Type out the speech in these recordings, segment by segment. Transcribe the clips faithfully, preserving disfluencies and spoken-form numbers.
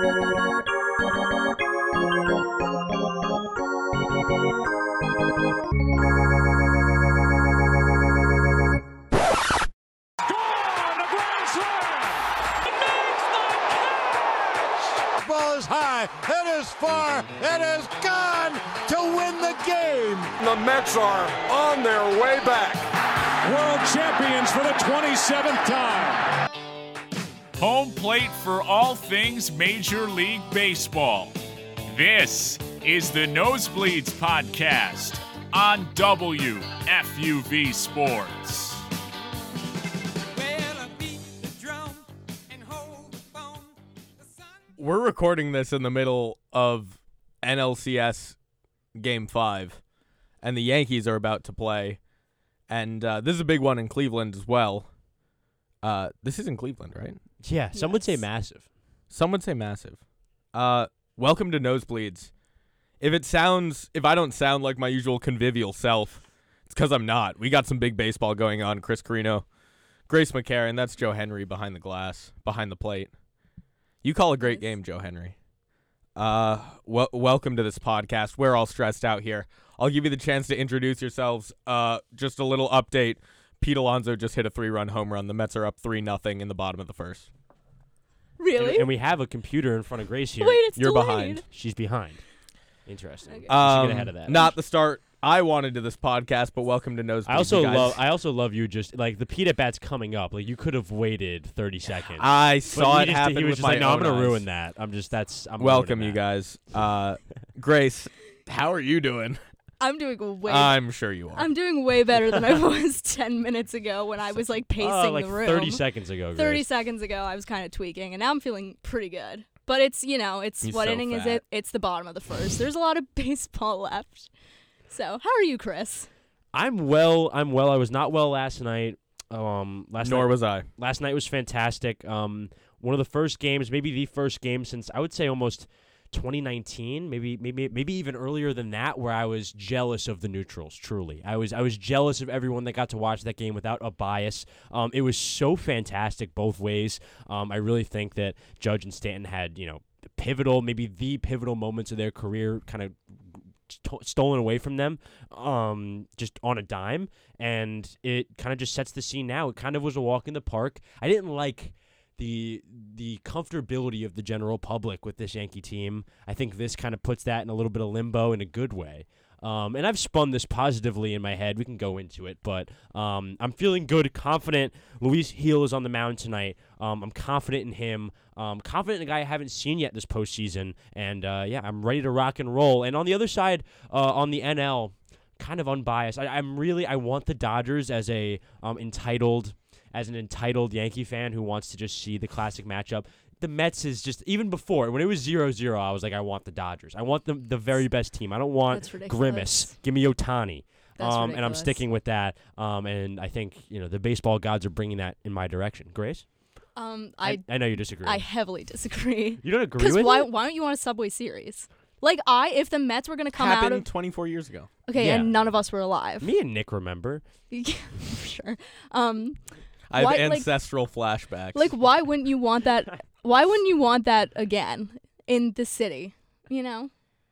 High, it is far, it is gone to win the game. The Mets are on their way back. World champions for the twenty-seventh time. Home plate for all things Major League Baseball. This is the Nosebleeds Podcast on W F U V Sports. We're recording this in the middle of N L C S Game five, and the Yankees are about to play. And uh, this is a big one in Cleveland as well. Uh, this is in Cleveland, right? Yeah, some yes. would say massive. Some would say massive. Uh, welcome to Nosebleeds. If it sounds, if I don't sound like my usual convivial self, it's because I'm not. We got some big baseball going on. Chris Carino, Grace McCarron, that's Joe Henry behind the glass, behind the plate. You call a great game, Joe Henry. Uh, w- welcome to this podcast. We're all stressed out here. I'll give you the chance to introduce yourselves. Uh, just a little update. Pete Alonso just hit a three-run home run. The Mets are up three nothing in the bottom of the first. Really? And, and we have a computer in front of Grace here. Wait, it's You're delayed. behind. She's behind. Interesting. Okay. We Um, should get ahead of that. Not the start I wanted to this podcast, but welcome to Nosebleeds. I also you guys. love. I also love you. Just like the Pete at bat's coming up. Like you could have waited thirty seconds. I But saw he it just, happen He was with just my like, no, I'm own gonna eyes. ruin that. I'm just that's. I'm Welcome, ruining you that. guys. Uh, Grace, how are you doing? I'm doing way. I'm sure you are. I'm doing way better than I was ten minutes ago when I was like pacing Uh, like the room. thirty seconds ago. Grace. Thirty seconds ago, I was kind of tweaking, and now I'm feeling pretty good. But it's you know, it's He's what so inning is fat. it? It's the bottom of the first. There's a lot of baseball left. So how are you, Chris? I'm well. I'm well. I was not well last night. Um, last Nor night, was I. Last night was fantastic. Um, one of the first games, maybe the first game since I would say almost twenty nineteen, maybe maybe maybe even earlier than that, where I was jealous of the neutrals. Truly, I was I was jealous of everyone that got to watch that game without a bias. Um, it was so fantastic both ways. Um, I really think that Judge and Stanton had you know pivotal, maybe the pivotal moments of their career, kind of St- stolen away from them um, just on a dime, and it kind of just sets the scene now. It kind of was a walk in the park. I didn't like the the comfortability of the general public with this Yankee team. I think this kind of puts that in a little bit of limbo in a good way. Um, and I've spun this positively in my head. We can go into it, but um, I'm feeling good, confident. Luis Gil is on the mound tonight. Um, I'm confident in him. Um, confident in a guy I haven't seen yet this postseason. And, uh, yeah, I'm ready to rock and roll. And on the other side, uh, on the N L, kind of unbiased. I, I'm really, I want the Dodgers as a um, entitled, as an entitled Yankee fan who wants to just see the classic matchup. The Mets is just, even before, when it was zero zero, I was like, I want the Dodgers. I want the, the very best team. I don't want That's ridiculous. Grimace. Give me Ohtani. That's um, and I'm ridiculous. sticking with that. Um, and I think, you know, the baseball gods are bringing that in my direction. Grace? Um, I, I I know you disagree. I heavily disagree. you don't agree Because with why it? why don't you want a Subway Series? Like I, if the Mets were gonna come Happened out of twenty-four years ago. okay, Yeah. and none of us were alive. Me and Nick remember. Sure. Um, I have Why, like- ancestral flashbacks. like why wouldn't you want that? Why wouldn't you want that again in the city? You know.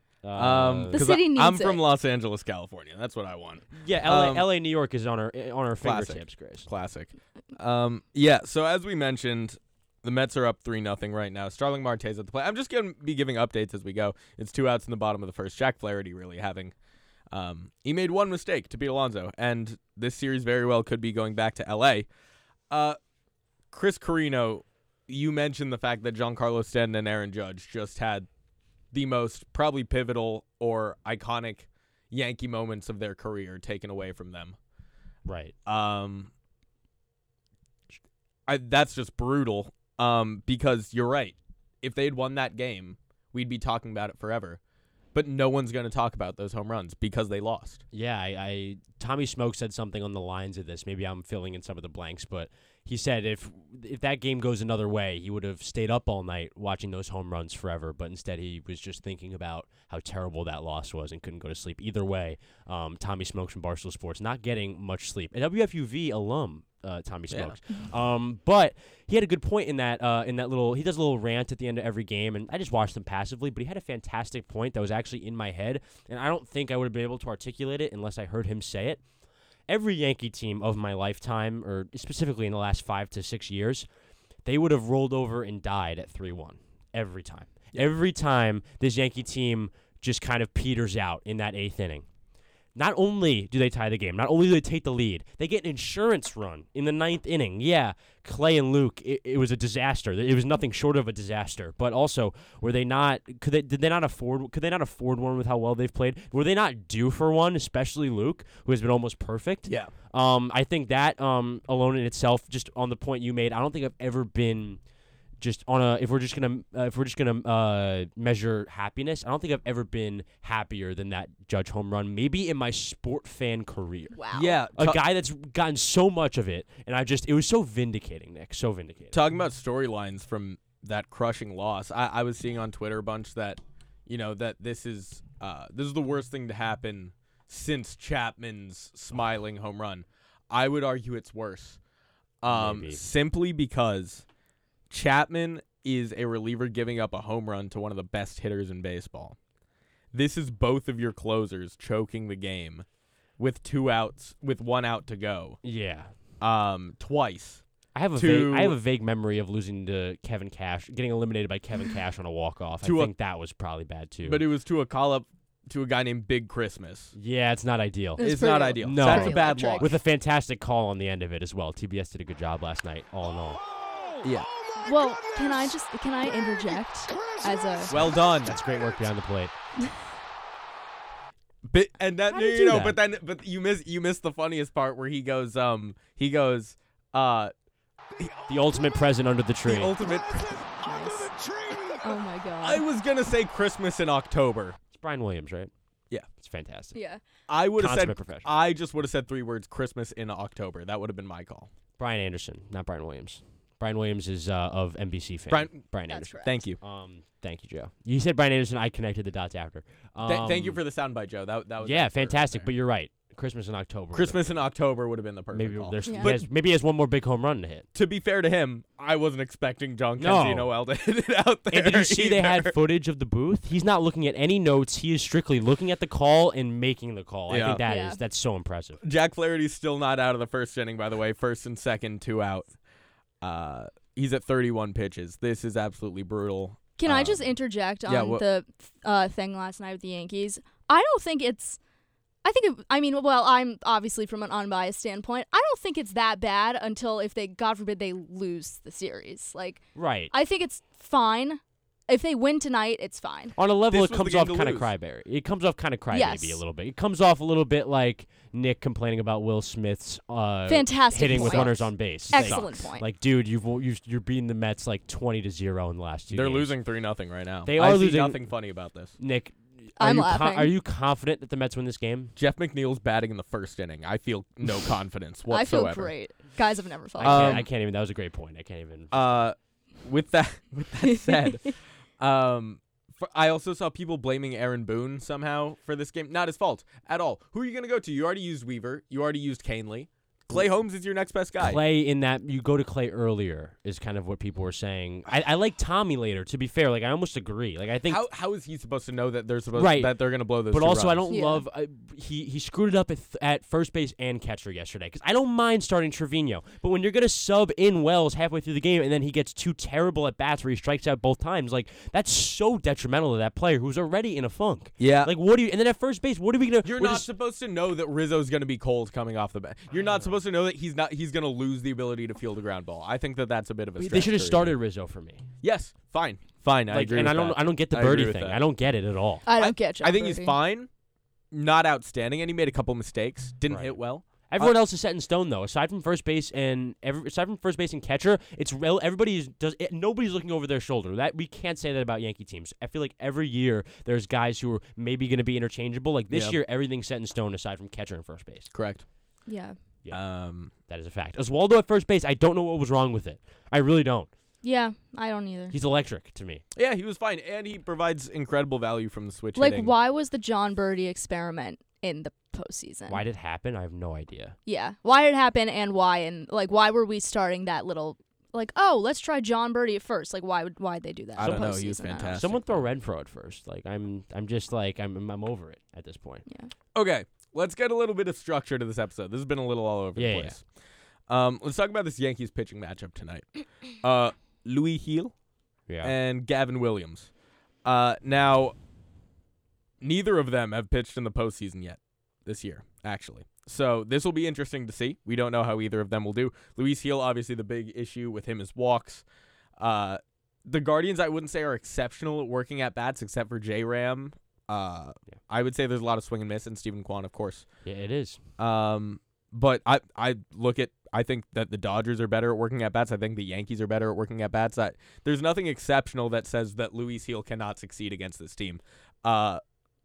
um, The 'cause city I, needs I'm from it. Los Angeles, California. That's what I want. yeah, L A, um, L A, New York is on our on our Classic. fingertips, Grace. Classic. Um, yeah, so as we mentioned, the Mets are up three nothing right now. Starling Marte's at the plate. I'm just going to be giving updates as we go. It's two outs in the bottom of the first. Jack Flaherty really having um, – he made one mistake to beat Alonso, and this series very well could be going back to L A. Uh, Chris Carino, you mentioned the fact that Giancarlo Stanton and Aaron Judge just had the most probably pivotal or iconic Yankee moments of their career taken away from them. Right. Um, I, that's just brutal. Um, because you're right. If they'd won that game, we'd be talking about it forever. But no one's going to talk about those home runs because they lost. Yeah, I, I Tommy Smoke said something on the lines of this. Maybe I'm filling in some of the blanks, but he said if if that game goes another way, he would have stayed up all night watching those home runs forever. But instead, he was just thinking about how terrible that loss was and couldn't go to sleep. Either way, um, Tommy Smokes from Barstool Sports not getting much sleep. A W F U V alum, uh, Tommy Smokes. Yeah. Um, but he had a good point in that uh, in that little. He does a little rant at the end of every game, and I just watched him passively. But he had a fantastic point that was actually in my head, and I don't think I would have been able to articulate it unless I heard him say it. Every Yankee team of my lifetime, or specifically in the last five to six years, they would have rolled over and died at three one every time. Yeah. Every time this Yankee team just kind of peters out in that eighth inning. Not only do they tie the game, not only do they take the lead, they get an insurance run in the ninth inning. Yeah, Clay and Luke, it, it was a disaster. It was nothing short of a disaster. But also, were they not? Could they? Did they not afford? Could they not afford one with how well they've played? Were they not due for one? Especially Luke, who has been almost perfect. Yeah. Um, I think that um alone in itself, just on the point you made, I don't think I've ever been. Just on a, if we're just gonna, uh, if we're just gonna uh, measure happiness, I don't think I've ever been happier than that Judge home run. Maybe in my sport fan career. Wow. Yeah. A ta- guy that's gotten so much of it, and I just, it was so vindicating, Nick, so vindicating. Talking about storylines from that crushing loss, I, I was seeing on Twitter a bunch that, you know, that this is, uh, this is the worst thing to happen since Chapman's smiling home run. I would argue it's worse, um, Maybe. simply because Chapman is a reliever giving up a home run to one of the best hitters in baseball. This is both of your closers choking the game with two outs, with one out to go. Yeah. Um, twice. I have a To- vague, I have a vague memory of losing to Kevin Cash, getting eliminated by Kevin Cash on a walk off. I To a- think that was probably bad too. But it was to a call up to a guy named Big Christmas. yeah, it's not ideal. It was It's not pretty- ideal. No. That's a Pretty bad electric. loss. With a fantastic call on the end of it as well. T B S did a good job last night, all in all. Yeah. Well, can I just can I interject as a Well done. That's great work behind the plate. But, and that How do you you do know, that? but then but you miss you miss the funniest part where he goes um he goes uh The ultimate present under the tree. the ultimate. nice. Oh my god. I was gonna say Christmas in October. It's Brian Williams, right? Yeah. It's fantastic. yeah. I would have said Consummate professional. I just would have said three words: Christmas in October. That would have been my call. Brian Anderson, not Brian Williams. Brian Williams is uh, of N B C fame. Brian- Brian That's Anderson. correct. Thank you. Um, thank you, Joe. You said Brian Anderson. I connected the dots after. Um, Th- thank you for the soundbite, Joe. That that was Yeah, excellent right fantastic. there. But you're right. Christmas in October. Christmas in October would have been the perfect Maybe call. there's Yeah. he has, maybe he has one more big home run to hit. To be fair to him, I wasn't expecting John No. Kenzie Noel to hit it out there. And did you see they had either. footage of the booth? He's not looking at any notes. He is strictly looking at the call and making the call. I Yeah. think that is Yeah. that's so impressive. Jack Flaherty's still not out of the first inning, by the way. First and second, two out. Uh, he's at thirty-one pitches. This is absolutely brutal. Can I Um, just interject on yeah, wha- the uh, thing last night with the Yankees? I don't think it's. I think. It, I mean, well, I'm obviously from an unbiased standpoint. I don't think it's that bad until if they, God forbid, they lose the series. Like, Right. I think it's fine. If they win tonight, it's fine. On a level, This it was comes the game off to kind of lose. crybaby. It comes off kind of crybaby Yes. a little bit. It comes off a little bit like Nick complaining about Will Smith's uh, Fantastic hitting with point. runners on base. Excellent Sucks. point. Like, dude, you've, you've you're beating the Mets like twenty to zero in the last two. They're games. losing three nothing right now. They I are see losing- nothing funny about this. Nick, are I'm you con- laughing. are you confident that the Mets win this game? Jeff McNeil's batting in the first inning. I feel no confidence I feel whatsoever. great. Guys have never felt. I can't. Um, I can't even. That was a great point. I can't even. Uh, with that, with that said, um, for, I also saw people blaming Aaron Boone somehow for this game. Not his fault at all. Who are you gonna go to? You already used Weaver. You already used Canely. Clay Holmes is your next best guy. Clay in that you go to Clay earlier is kind of what people were saying. I, I like Tommy later. To be fair, like I almost agree. Like I think How how is he supposed to know that they're supposed Right. that they're gonna blow those? But two also, I runs? don't Yeah. love uh, he he screwed it up at, th- at first base and catcher yesterday because I don't mind starting Trevino, but when you're gonna sub in Wells halfway through the game and then he gets two terrible at bats where he strikes out both times, like that's so detrimental to that player who's already in a funk. Yeah. Like what do you? And then at first base, what are we gonna? You're we're not just- supposed to know that Rizzo's going to be cold coming off the bat. You're not supposed to know that he's not. He's going to lose the ability to field a ground ball. I think that that's a bit of a. They stretch should have for started Rizzo. Rizzo for me. Yes, fine, fine. I Like, agree. and with I don't that. I don't get the I agree birdie with thing. that. I don't get it at all. I don't get you. I think he's fine, not outstanding, and he made a couple mistakes. Didn't Right. hit well. Everyone else is set in stone, though. Aside from first base and every, aside from first base and catcher, it's rel- everybody is, does it, nobody's looking over their shoulder. That we can't say that about Yankee teams. I feel like every year there's guys who are maybe going to be interchangeable. Like this Yeah. year, everything's set in stone aside from catcher and first base. Correct. Yeah. Yeah. Um, That is a fact. Oswaldo at first base, I don't know what was wrong with it. I really don't. Yeah, I don't either. He's electric to me. yeah, he was fine, and he provides incredible value from the switch Like, hitting. why was the John Birdie experiment in the postseason? Why did it happen? I have no idea. Yeah, why did it happen, and why, and like, why were we starting that little, like, oh, let's try John Birdie at first? Like, why would why'd they do that? I in don't the know, he was postseason? I don't know. fantastic. Someone throw Renfro at first. Like I'm, I'm just like I'm, I'm over it at this point. Yeah. Okay, let's get a little bit of structure to this episode. This has been a little all over Yeah, the place. Um, let's talk about this Yankees pitching matchup tonight. Uh, Louis Heel Yeah. and Gavin Williams. Uh, now, neither of them have pitched in the postseason yet this year, actually. So this will be interesting to see. We don't know how either of them will do. Luis Heel, obviously the big issue with him is walks. Uh, the Guardians, I wouldn't say are exceptional at working at bats, except for J-Ram. Uh, Yeah. I would say there's a lot of swing and miss, and Stephen Kwan, of course. yeah, it is. Um, but I, I look at, I think that the Dodgers are better at working at bats. I think the Yankees are better at working at bats. I, there's nothing exceptional that says that Luis Heel cannot succeed against this team. Uh,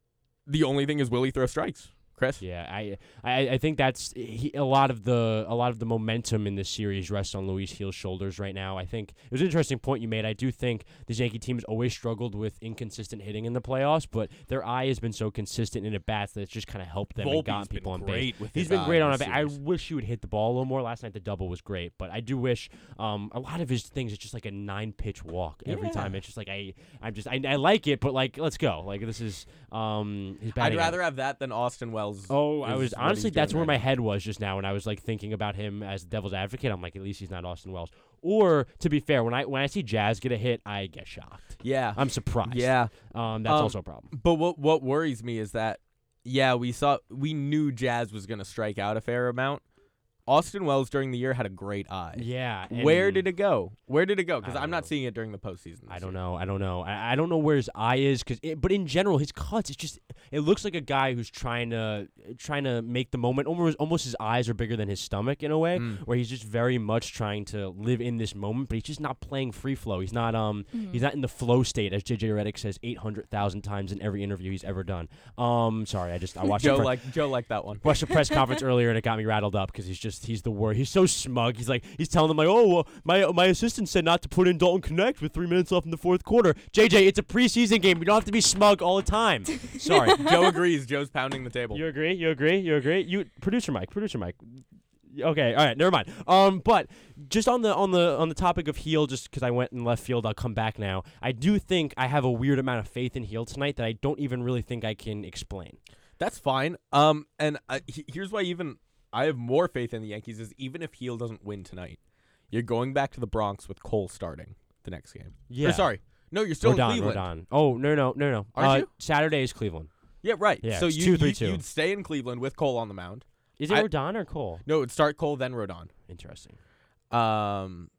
the only thing is, will he throw strikes? Chris? Yeah, I, I, I think that's he, a lot of the a lot of the momentum in this series rests on Luis Heel's shoulders right now. I think it was an interesting point you made. I do think this Yankee team has always struggled with inconsistent hitting in the playoffs, but their eye has been so consistent in at bats that it's just kind of helped them and Volpe's gotten been people on great base. with He's his been eye great in on a this base. I series. wish he would hit the ball a little more. Last night the double was great, but I do wish um, a lot of his things is just like a nine pitch walk every Yeah. time. It's just like I I'm just I, I like it, but like let's go. Like this is um his I'd batting rather have that than Austin Wells. Oh, I is was what honestly he's that's doing where right my now. head was just now when I was like thinking about him as devil's advocate. I'm like, at least he's not Austin Wells. Or to be fair, when I when I see Jazz get a hit, I get shocked. Yeah. I'm surprised. Yeah. Um, that's Um, also a problem. But what what worries me is that, yeah, we saw we knew Jazz was going to strike out a fair amount. Austin Wells during the year had a great eye. Yeah. Where and did it go? Where did it go? Because I don't I'm not know. seeing it during the postseason. I this don't year. know. I don't know. I, I don't know where his eye is, cause it, but in general, his cuts. It's just it looks like a guy who's trying to trying to make the moment. Almost almost his eyes are bigger than his stomach in a way, Mm. where he's just very much trying to live in this moment, but he's just not playing free flow. He's not um he's not in the flow state, as J J Redick says eight hundred thousand times in every interview he's ever done. Um, sorry, I just I watched Joe the pre- like Joe liked that one. watched the press conference earlier and it got me rattled up because he's just he's the word. He's so smug. He's like he's telling them like, oh, well, my my assistant said not to put in Dalton Connect with three minutes left in the fourth quarter. J J, it's a preseason game. You don't have to be smug all the time. Sorry. Joe agrees. Joe's pounding the table. You agree? You agree? You agree? You producer Mike, producer Mike. Okay, all right, never mind. Um, but just on the on the on the topic of Heel, just because I went in left field, I'll come back now. I do think I have a weird amount of faith in Heel tonight that I don't even really think I can explain. That's fine. Um, and uh, he- here's why even I have more faith in the Yankees is even if Heel doesn't win tonight, you're going back to the Bronx with Cole starting the next game. Yeah. Or sorry, no, you're still Rodon, in Cleveland. Rodon. Oh no no no no. Aren't uh, you? Saturday is Cleveland. Yeah, right. Yeah, so it's you, two, three, you two. you'd stay in Cleveland with Cole on the mound. Is it I- Rodon or Cole? No, it'd start Cole then Rodon. Interesting. Um,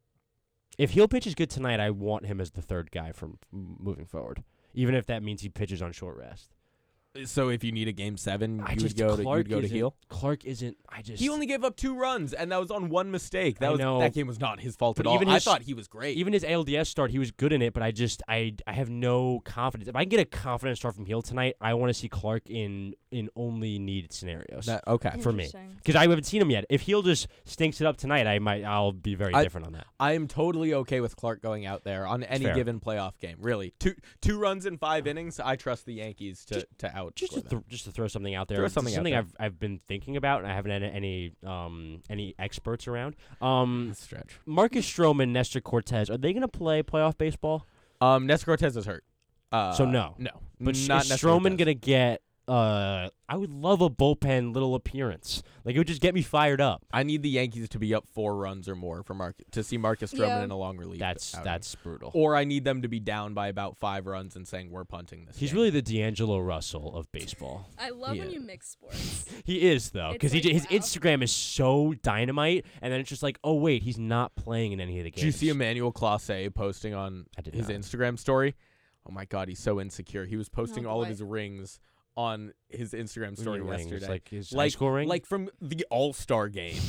If Heel pitches good tonight, I want him as the third guy from m- moving forward, even if that means he pitches on short rest. so if you need a game seven, I you just would go to Clark you'd go to isn't- Heel. Clark isn't. I just He only gave up two runs, and that was on one mistake. That I was know. that game was not his fault But at all. even I his- thought he was great. even his A L D S start, he was good in it, but I just I I have no confidence. If I can get a confident start from Heel tonight, I want to see Clark in in only needed scenarios That- okay. for me Interesting. because I haven't seen him yet. If Heel just stinks it up tonight, I might I'll be very I- different on that. I am totally okay with Clark going out there on any fair. given playoff game. Really, two two runs in five innings. I trust the Yankees to to out. Just to th- just to throw something out there, Throw It's something out something there. I've I've been thinking about, and I haven't had any um any experts around. Um, stretch. Marcus Stroman, Nestor Cortez, are they going to play playoff baseball? Um, Nestor Cortez is hurt. Uh, So no. no. But sh- not is Nestor Stroman Cortez. gonna get? Uh, I would love a bullpen little appearance. Like it would just get me fired up. I need the Yankees to be up four runs or more for Mark to see Marcus Stroman Yeah. in a long relief. That's outing. that's brutal. Or I need them to be down by about five runs and saying we're punting this. He's game. really the D'Angelo Russell of baseball. I love when you mix sports. He is though, It's because he like, j- his wow. Instagram is so dynamite, and then it's just like, oh wait, he's not playing in any of the games. Did you see Emmanuel Clase posting on I did his not. Instagram story? Oh my God, he's so insecure. He was posting Oh, all of boy. his rings on his Instagram What do you story mean rings? yesterday. Like his high like school ring? like from the All Star game,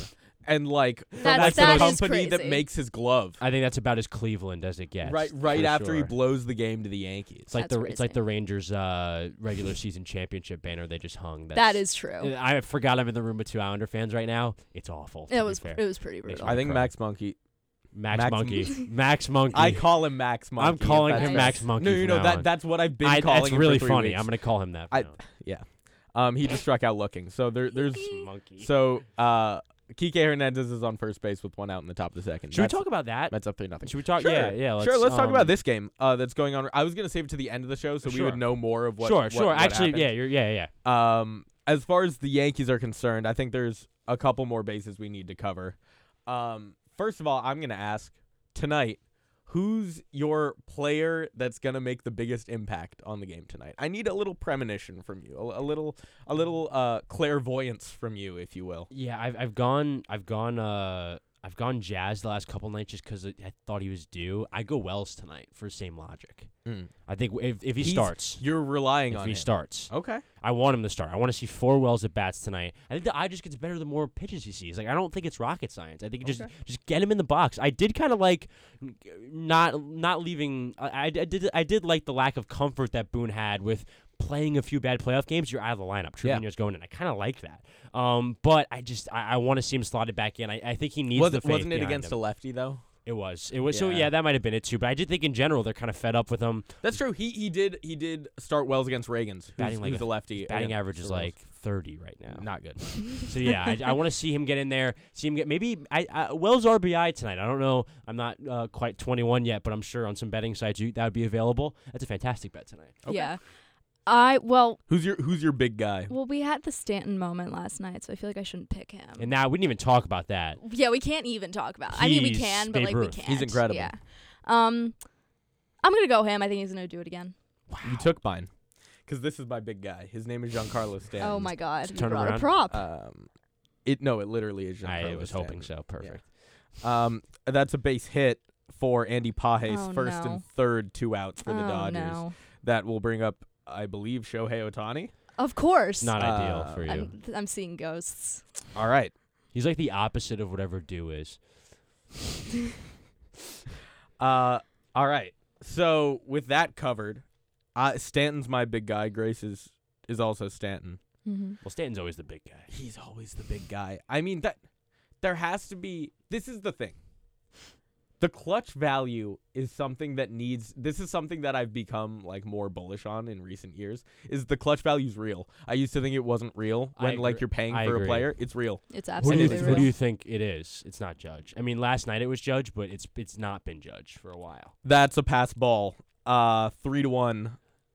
and like from That's- like, that the is company that crazy. makes his glove. I think that's about as Cleveland as it gets. Right, right for after he sure. blows the game to the Yankees. It's like That's the it's like crazy. the Rangers uh, regular season championship banner they just hung. That's, That is true. I forgot I'm in the room with two Islander fans right now. It's awful. to It be was fair. it was pretty Makes brutal. me I think cry. Max Monkey. Max, Max Monkey. Max Monkey. I call him Max Monkey. I'm if calling that's him right. Max Monkey. No, you from know now that on. that's what I've been I, calling that's him really for three funny. weeks. I'm gonna call him that. I from now yeah. Um, he just struck out looking. So there, there's on. Monkey. so uh, Kike Hernandez is on first base with one out in the top of the second. Should we That's- talk about that? That's up three nothing. Should we talk? Sure. Yeah, yeah. Let's, sure. Let's talk um, about this game uh, that's going on. I was gonna save it to the end of the show so we Sure. would know more of what. sure, what- sure. what Actually, happened. yeah, you're, yeah, yeah. Um, as far as the Yankees are concerned, I think there's a couple more bases we need to cover. Um, first of all, I'm gonna ask tonight, who's your player that's gonna make the biggest impact on the game tonight? I need a little premonition from you, a, a little, a little uh, clairvoyance from you, if you will. Yeah, I've I've gone I've gone uh I've gone Jazz the last couple nights just because I I thought he was due. I go Wells tonight for same logic. Mm. I think if if he He's- starts, You're relying if on he him. starts, Okay. I want him to start. I want to see four Wells at bats tonight. I think the eye just gets better the more pitches he sees. Like I don't think it's rocket science. I think just Okay. just get him in the box. I did kind of like not not leaving. I, I, I did I did like the lack of comfort that Boone had with playing a few bad playoff games. You're out of the lineup. Yeah. Trevino's going in. I kind of like that. Um, but I just I, I want to see him slotted back in. I, I think he needs Was, the faith wasn't it behind against him. a lefty though? It was. It was. So Yeah. yeah, that might have been it too. But I did think in general they're kind of fed up with him. That's true. He he did he did start Wells against Reagans, who's, Batting like who's a- a lefty. Batting against average is Wells. like thirty right now. not good. So yeah, I, I want to see him get in there. See him get maybe I, I Wells R B I tonight. I don't know. I'm not uh, quite twenty-one yet, but I'm sure on some betting sites you, that would be available. That's a fantastic bet tonight. Yeah. I well Who's your Who's your big guy? well we had the Stanton moment last night, so I feel like I shouldn't pick him. And now we didn't even talk about that. Yeah, we can't even talk about. I mean, we He's can, but Babe like we Ruth. can't. He's incredible. Yeah. Um, I'm gonna go him. I think he's gonna do it again. You took mine, because this is my big guy. His name is Giancarlo Stanton. Oh my God! You turn him brought a around. prop. Um, it no, it literally is Giancarlo I was hoping Stanton. so. Perfect. Um, that's a base hit for Andy Pages, Oh, first no. and third, two outs for the oh, Dodgers. No. That will bring up, I believe, Shohei Ohtani. Of course. Not Uh, ideal for you. I'm, I'm seeing ghosts. All right. He's like the opposite of whatever do is. Uh, all right. So with that covered, uh, Stanton's my big guy. Grace is is also Stanton. Mm-hmm. Well, Stanton's always the big guy. He's always the big guy. I mean that there has to be. This is the thing. The clutch value is something that needs. This is something that I've become like more bullish on in recent years. Is the clutch value's real? I used to think it wasn't real I when like agree. you're paying I for agree. a player. It's real. It's Who do, absolutely you, it's who real. do you think it is? It's not Judge. I mean, last night it was Judge, but it's it's not been Judge for a while. That's a pass ball. Uh, three to one.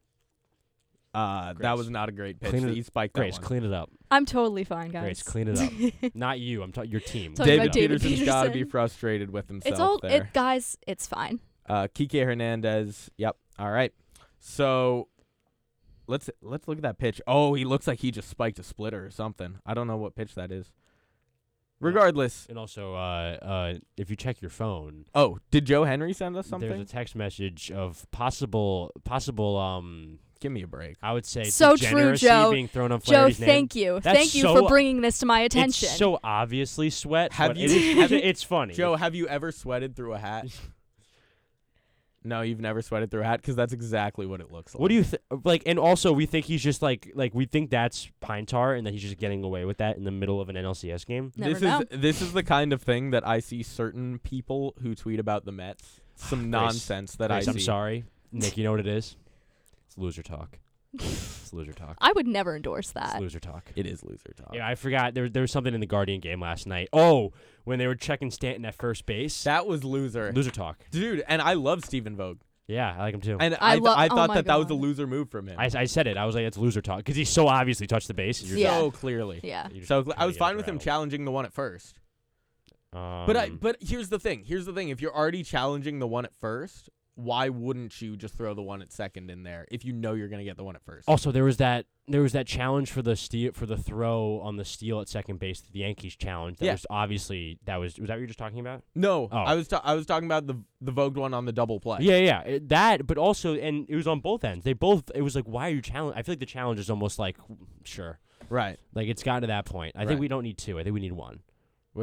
Uh, that Grace. was not a great pitch. Clean it- He spiked that Grace, one. clean it up. I'm totally fine, guys. Grace, clean it up. Not you. I'm talking your team. Talking David about David Peterson's got to be Peterson. frustrated with himself It's all there. it, guys. It's fine. Uh, Kike Hernandez. Yep. All right. So let's let's look at that pitch. Oh, he looks like he just spiked a splitter or something. I don't know what pitch that is. Regardless. And also, uh, uh, if you check your phone, Oh, did Joe Henry send us something? there's a text message of possible, possible. Um, Give me a break. I would say So true, degeneracy Joe. being thrown on Joe, Flaherty's name. thank you, That's thank you so- for bringing this to my attention. It's so obviously sweat. Have but you- It is, have you- it's funny. Joe, have you ever sweated through a hat? No, you've never sweated through a hat because that's exactly what it looks like. What do you think? Like, and also we think he's just like, like we think that's pine tar, and that he's just getting away with that in the middle of an N L C S game. Never this know. is this is the kind of thing that I see certain people who tweet about the Mets. Some Grace, nonsense that Grace, I I'm see. sorry, Nick. You know what it is? It's loser talk. It's loser talk. I would never endorse It's that. loser talk. It is loser talk. Yeah, I forgot. There, there was something in the Guardian game last night. Oh, when they were checking Stanton at first base. That was loser. Loser talk. Dude, and I love Stephen Vogt. Yeah, I like him too. And I I, th- lo- I oh thought my that that was a God. loser move from him. I, I said it. I was like, it's loser talk because he so obviously touched the base. and you're Yeah. So clearly. Yeah. just- you're just So trying I to was get fine us with him rattled. challenging the one at first. Um, But I but here's the thing. Here's the thing. If you're already challenging the one at first, why wouldn't you just throw the one at second in there if you know you're going to get the one at first? also there was that there was that challenge for the steal for the throw on the steal at second base. The Yankees challenge. That Yeah. was obviously that was was that what you were just talking about? No, Oh. I was ta- I was talking about the the Vogt one on the double play. Yeah, yeah, it- that. But also, and it was on both ends. They both. It was like, why are you challenge? I feel like the challenge is almost like, sure, Right. like it's gotten to that point. I Right. think we don't need two. I think we need one. What do you mean?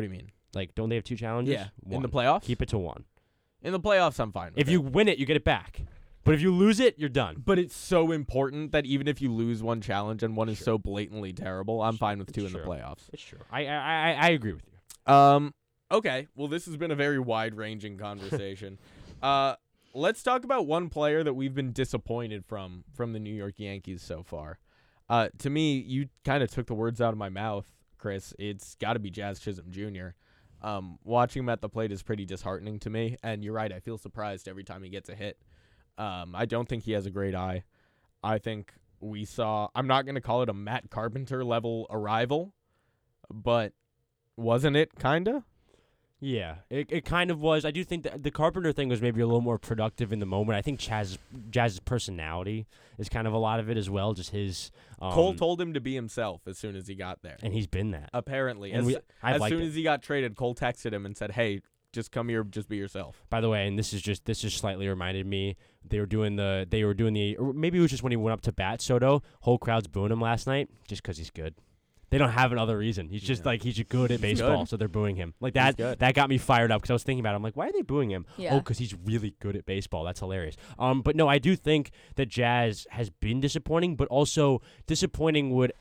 Like, don't they have two challenges? Yeah, One. in the playoffs. Keep it to one. In the playoffs, I'm fine with If it. you win it, you get it back. But if you lose it, you're done. But it's so important that even if you lose one challenge and one is Sure. so blatantly terrible, I'm fine with two in Sure. the playoffs. It's true. I, I I I agree with you. Um. Okay. Well, this has been a very wide-ranging conversation. uh, let's talk about one player that we've been disappointed from from the New York Yankees so far. Uh, to me, you kind of took the words out of my mouth, Chris. It's got to be Jazz Chisholm Junior Um, watching him at the plate is pretty disheartening to me, and you're right. I feel surprised every time he gets a hit. Um, I don't think he has a great eye. I think we saw, I'm not going to call it a Matt Carpenter level arrival, but wasn't it kind of? Yeah, it it kind of was. I do think that the Carpenter thing was maybe a little more productive in the moment. I think Chaz's, Jazz's personality is kind of a lot of it as well, just his... Um, Cole told him to be himself as soon as he got there. And he's been that. Apparently. And As, we- I've as liked soon it. as he got traded, Cole texted him and said, hey, just come here, just be yourself. By the way, and this is just this just slightly reminded me, they were doing the they were doing the or maybe it was just when he went up to bat. Soto, whole crowd's booing him last night just because he's good. They don't have another reason. He's just Yeah. like he's good at baseball, good. so they're booing him. Like that good. that got me fired up because I was thinking about it. I'm like, why are they booing him? Yeah. Oh, because he's really good at baseball. That's hilarious. Um, but no, I do think that Jazz has been disappointing, but also disappointing would.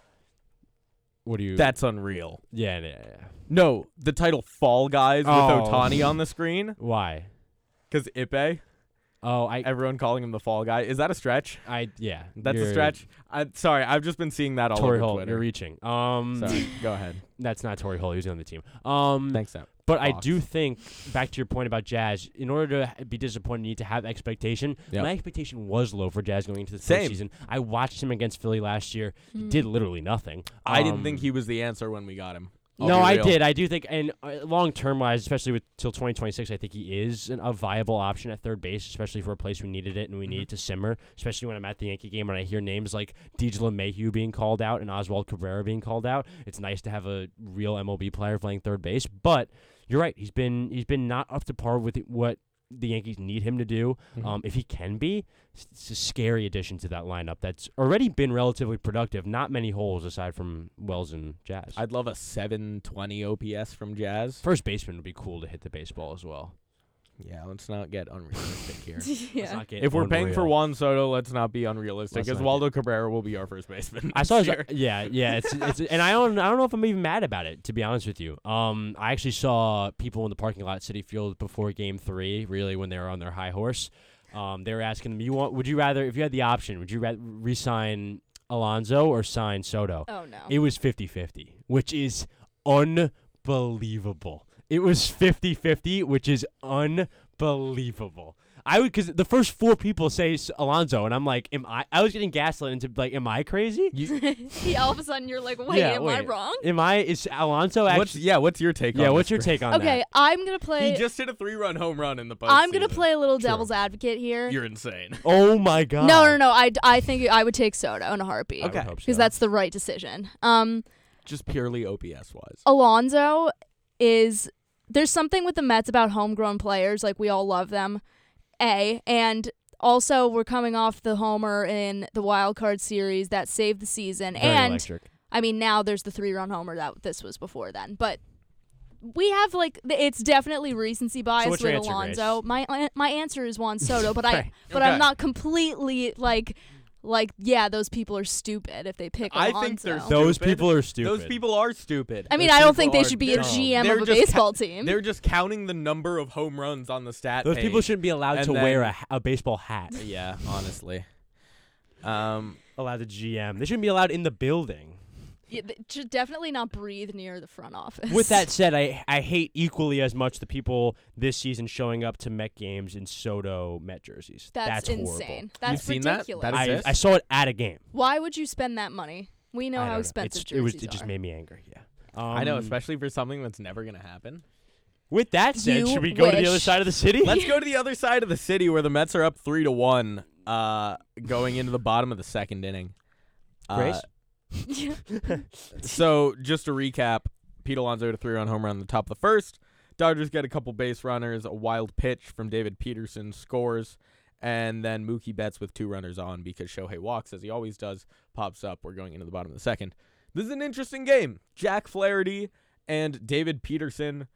What do you? That's unreal. yeah, yeah, yeah. No, the title Fall Guys with Oh. Ohtani on the screen. Why? Because Ipe, Oh, I, everyone calling him the Fall Guy. Is that a stretch? I, yeah. That's a you're- stretch. I Sorry, I've just been seeing that all Torrey over Holt, Twitter. you're reaching. Um, Sorry, go ahead. That's not Torrey Holt. He was on the team. Um, Thanks, Sam. But I Fox. do think, back to your point about Jazz, in order to h- be disappointed, you need to have expectation. Yep. My expectation was low for Jazz going into the Same. postseason. I watched him against Philly last year. He did literally nothing. I didn't Um, think he was the answer when we got him. I'll No, be I real. did. I do think, and uh, long term wise, especially with till twenty twenty-six, I think he is an, a viable option at third base, especially for a place we needed it and we Mhm. needed to simmer. Especially when I'm at the Yankee game and I hear names like Deej LeMahieu being called out and Oswald Cabrera being called out. It's nice to have a real M L B player playing third base. But you're right. He's been he's been not up to par with what the Yankees need him to do. Mhm. Um, if he can be, it's, it's a scary addition to that lineup that's already been relatively productive. Not many holes aside from Wells and Jazz. I'd love a seven twenty O P S from Jazz. First baseman would be cool to hit the baseball as well. Yeah, let's not get unrealistic here. Let's yeah. not get If we're paying for unreal. Juan Soto, let's not be unrealistic. Let's not Oswaldo Cabrera will be our first baseman. I saw his, next year. yeah, yeah, it's, it's and I don't I don't know if I'm even mad about it, to be honest with you. Um, I actually saw people in the parking lot at Citi Field before Game Three, really when they were on their high horse. Um, they were asking them, "You want? Would you rather, if you had the option, would you rather re-sign Alonso or sign Soto?" Oh no. It was fifty-fifty, which is unbelievable. It was fifty-fifty, which is unbelievable. I would, because the first four people say S- Alonso, and I'm like, am I? I was getting gaslit into like, am I crazy? Yeah, all of a sudden you're like, wait, Yeah, am I wait. wrong? Am I? Is Alonso actually? What's yeah? What's your take? yeah. on What's this, your Chris? take on Okay, that? I'm gonna play. He just hit a three-run home run in the postseason. I'm gonna play a little True. devil's advocate here. You're insane. Oh my god. no, no, no. I, I think I would take Soto in a heartbeat. I would Okay. hope so. Because that's the right decision. Um, Just purely O P S wise. Alonso is there's something with the Mets about homegrown players. Like we all love them. A and also we're coming off the homer in the wild card series that saved the season. Very and electric. I mean now there's the three run homer that this was before then. But we have like th- it's definitely recency bias what's with your answer, Alonso. Grace? My my answer is Juan Soto, but I Right. but Okay. I'm not completely like like yeah those people are stupid if they pick I Alonso. think they're Those stupid. people are stupid. Those people are stupid. I mean, Those I don't people think they are should be a dumb. G M They're of a just ca- baseball team. They're just counting the number of home runs on the stat Those page. people shouldn't be allowed and to then- wear a, ha- a baseball hat. Yeah, honestly. Um, Allowed to G M. They shouldn't be allowed in the building. Yeah, they should definitely not breathe near the front office. With that said, I I hate equally as much the people this season showing up to Met games in Soto Met jerseys. that's, That's horrible. insane. That's You've seen that? ridiculous. That I, exists? I saw it at a game. Why would you spend that money? We know I how don't expensive It's, it was. jerseys It just are. made me angry. Yeah. Um, I know, especially for something that's never gonna happen. With that said, You should we go to the other wish. side of the city? Let's go to the other side of the city where the Mets are up three to one, uh, going into the bottom of the second inning. Uh, Grace? So just to recap, Pete Alonso hit a three-run home run on the top of the first. Dodgers get a couple base runners, a wild pitch from David Peterson scores, and then Mookie Betts with two runners on because Shohei walks, as he always does, pops up. We're going into the bottom of the second. This is an interesting game. Jack Flaherty and David Peterson.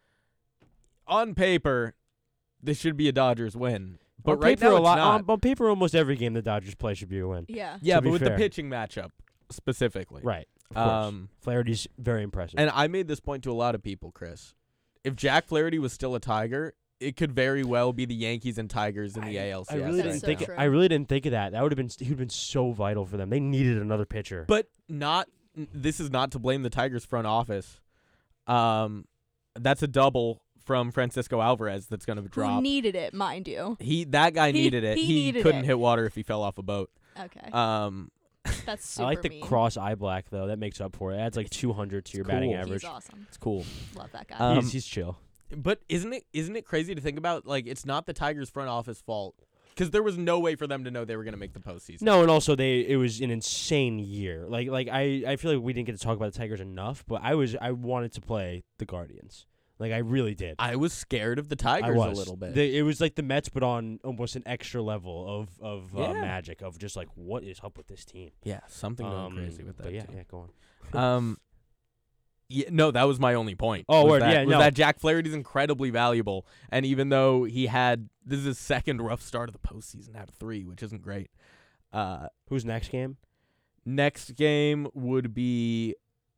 On paper, this should be a Dodgers win. But on right paper, now a it's lot, not. On, on paper, almost every game the Dodgers play should be a win. Yeah. Yeah, to but be with fair. the pitching matchup specifically. Right. Of course. Um, Flaherty's very impressive. and I made this point to a lot of people, Chris. If Jack Flaherty was still a Tiger, it could very well be the Yankees and Tigers in the A L C S. I really That's didn't so think. true. I really didn't think of that. That would have been. He would have been so vital for them. They needed another pitcher. But not. This is not to blame the Tigers front office. Um, that's a double from Francisco Alvarez that's going to drop. Who needed it, mind you. He that guy He- needed it. he He, needed couldn't it. hit water if he fell off a boat. Okay. Um, That's super I like the mean. cross eye black though. That makes up for it. It adds like two hundred to your batting cool. average. He's awesome. it's cool. Love that guy. Um, he's, he's chill. But isn't it isn't it crazy to think about? Like, it's not the Tigers front office fault because there was no way for them to know they were going to make the postseason. No, and also they it was an insane year. Like like I, I feel like we didn't get to talk about the Tigers enough, but I was I wanted to play the Guardians. Like I really did. I was scared of the I Tigers was a little bit. The- it was like the Mets, but on almost an extra level of of uh, Yeah. magic of just like what is up with this team. yeah, something going Um, crazy with that. But yeah, too. yeah, go on. Um, yeah, no, that was my only point. Oh, was word, that, yeah, was no. that Jack Flaherty's incredibly valuable, and even though he had this is his second rough start of the postseason out of three, which isn't great. Uh, Who's next game? next game would be,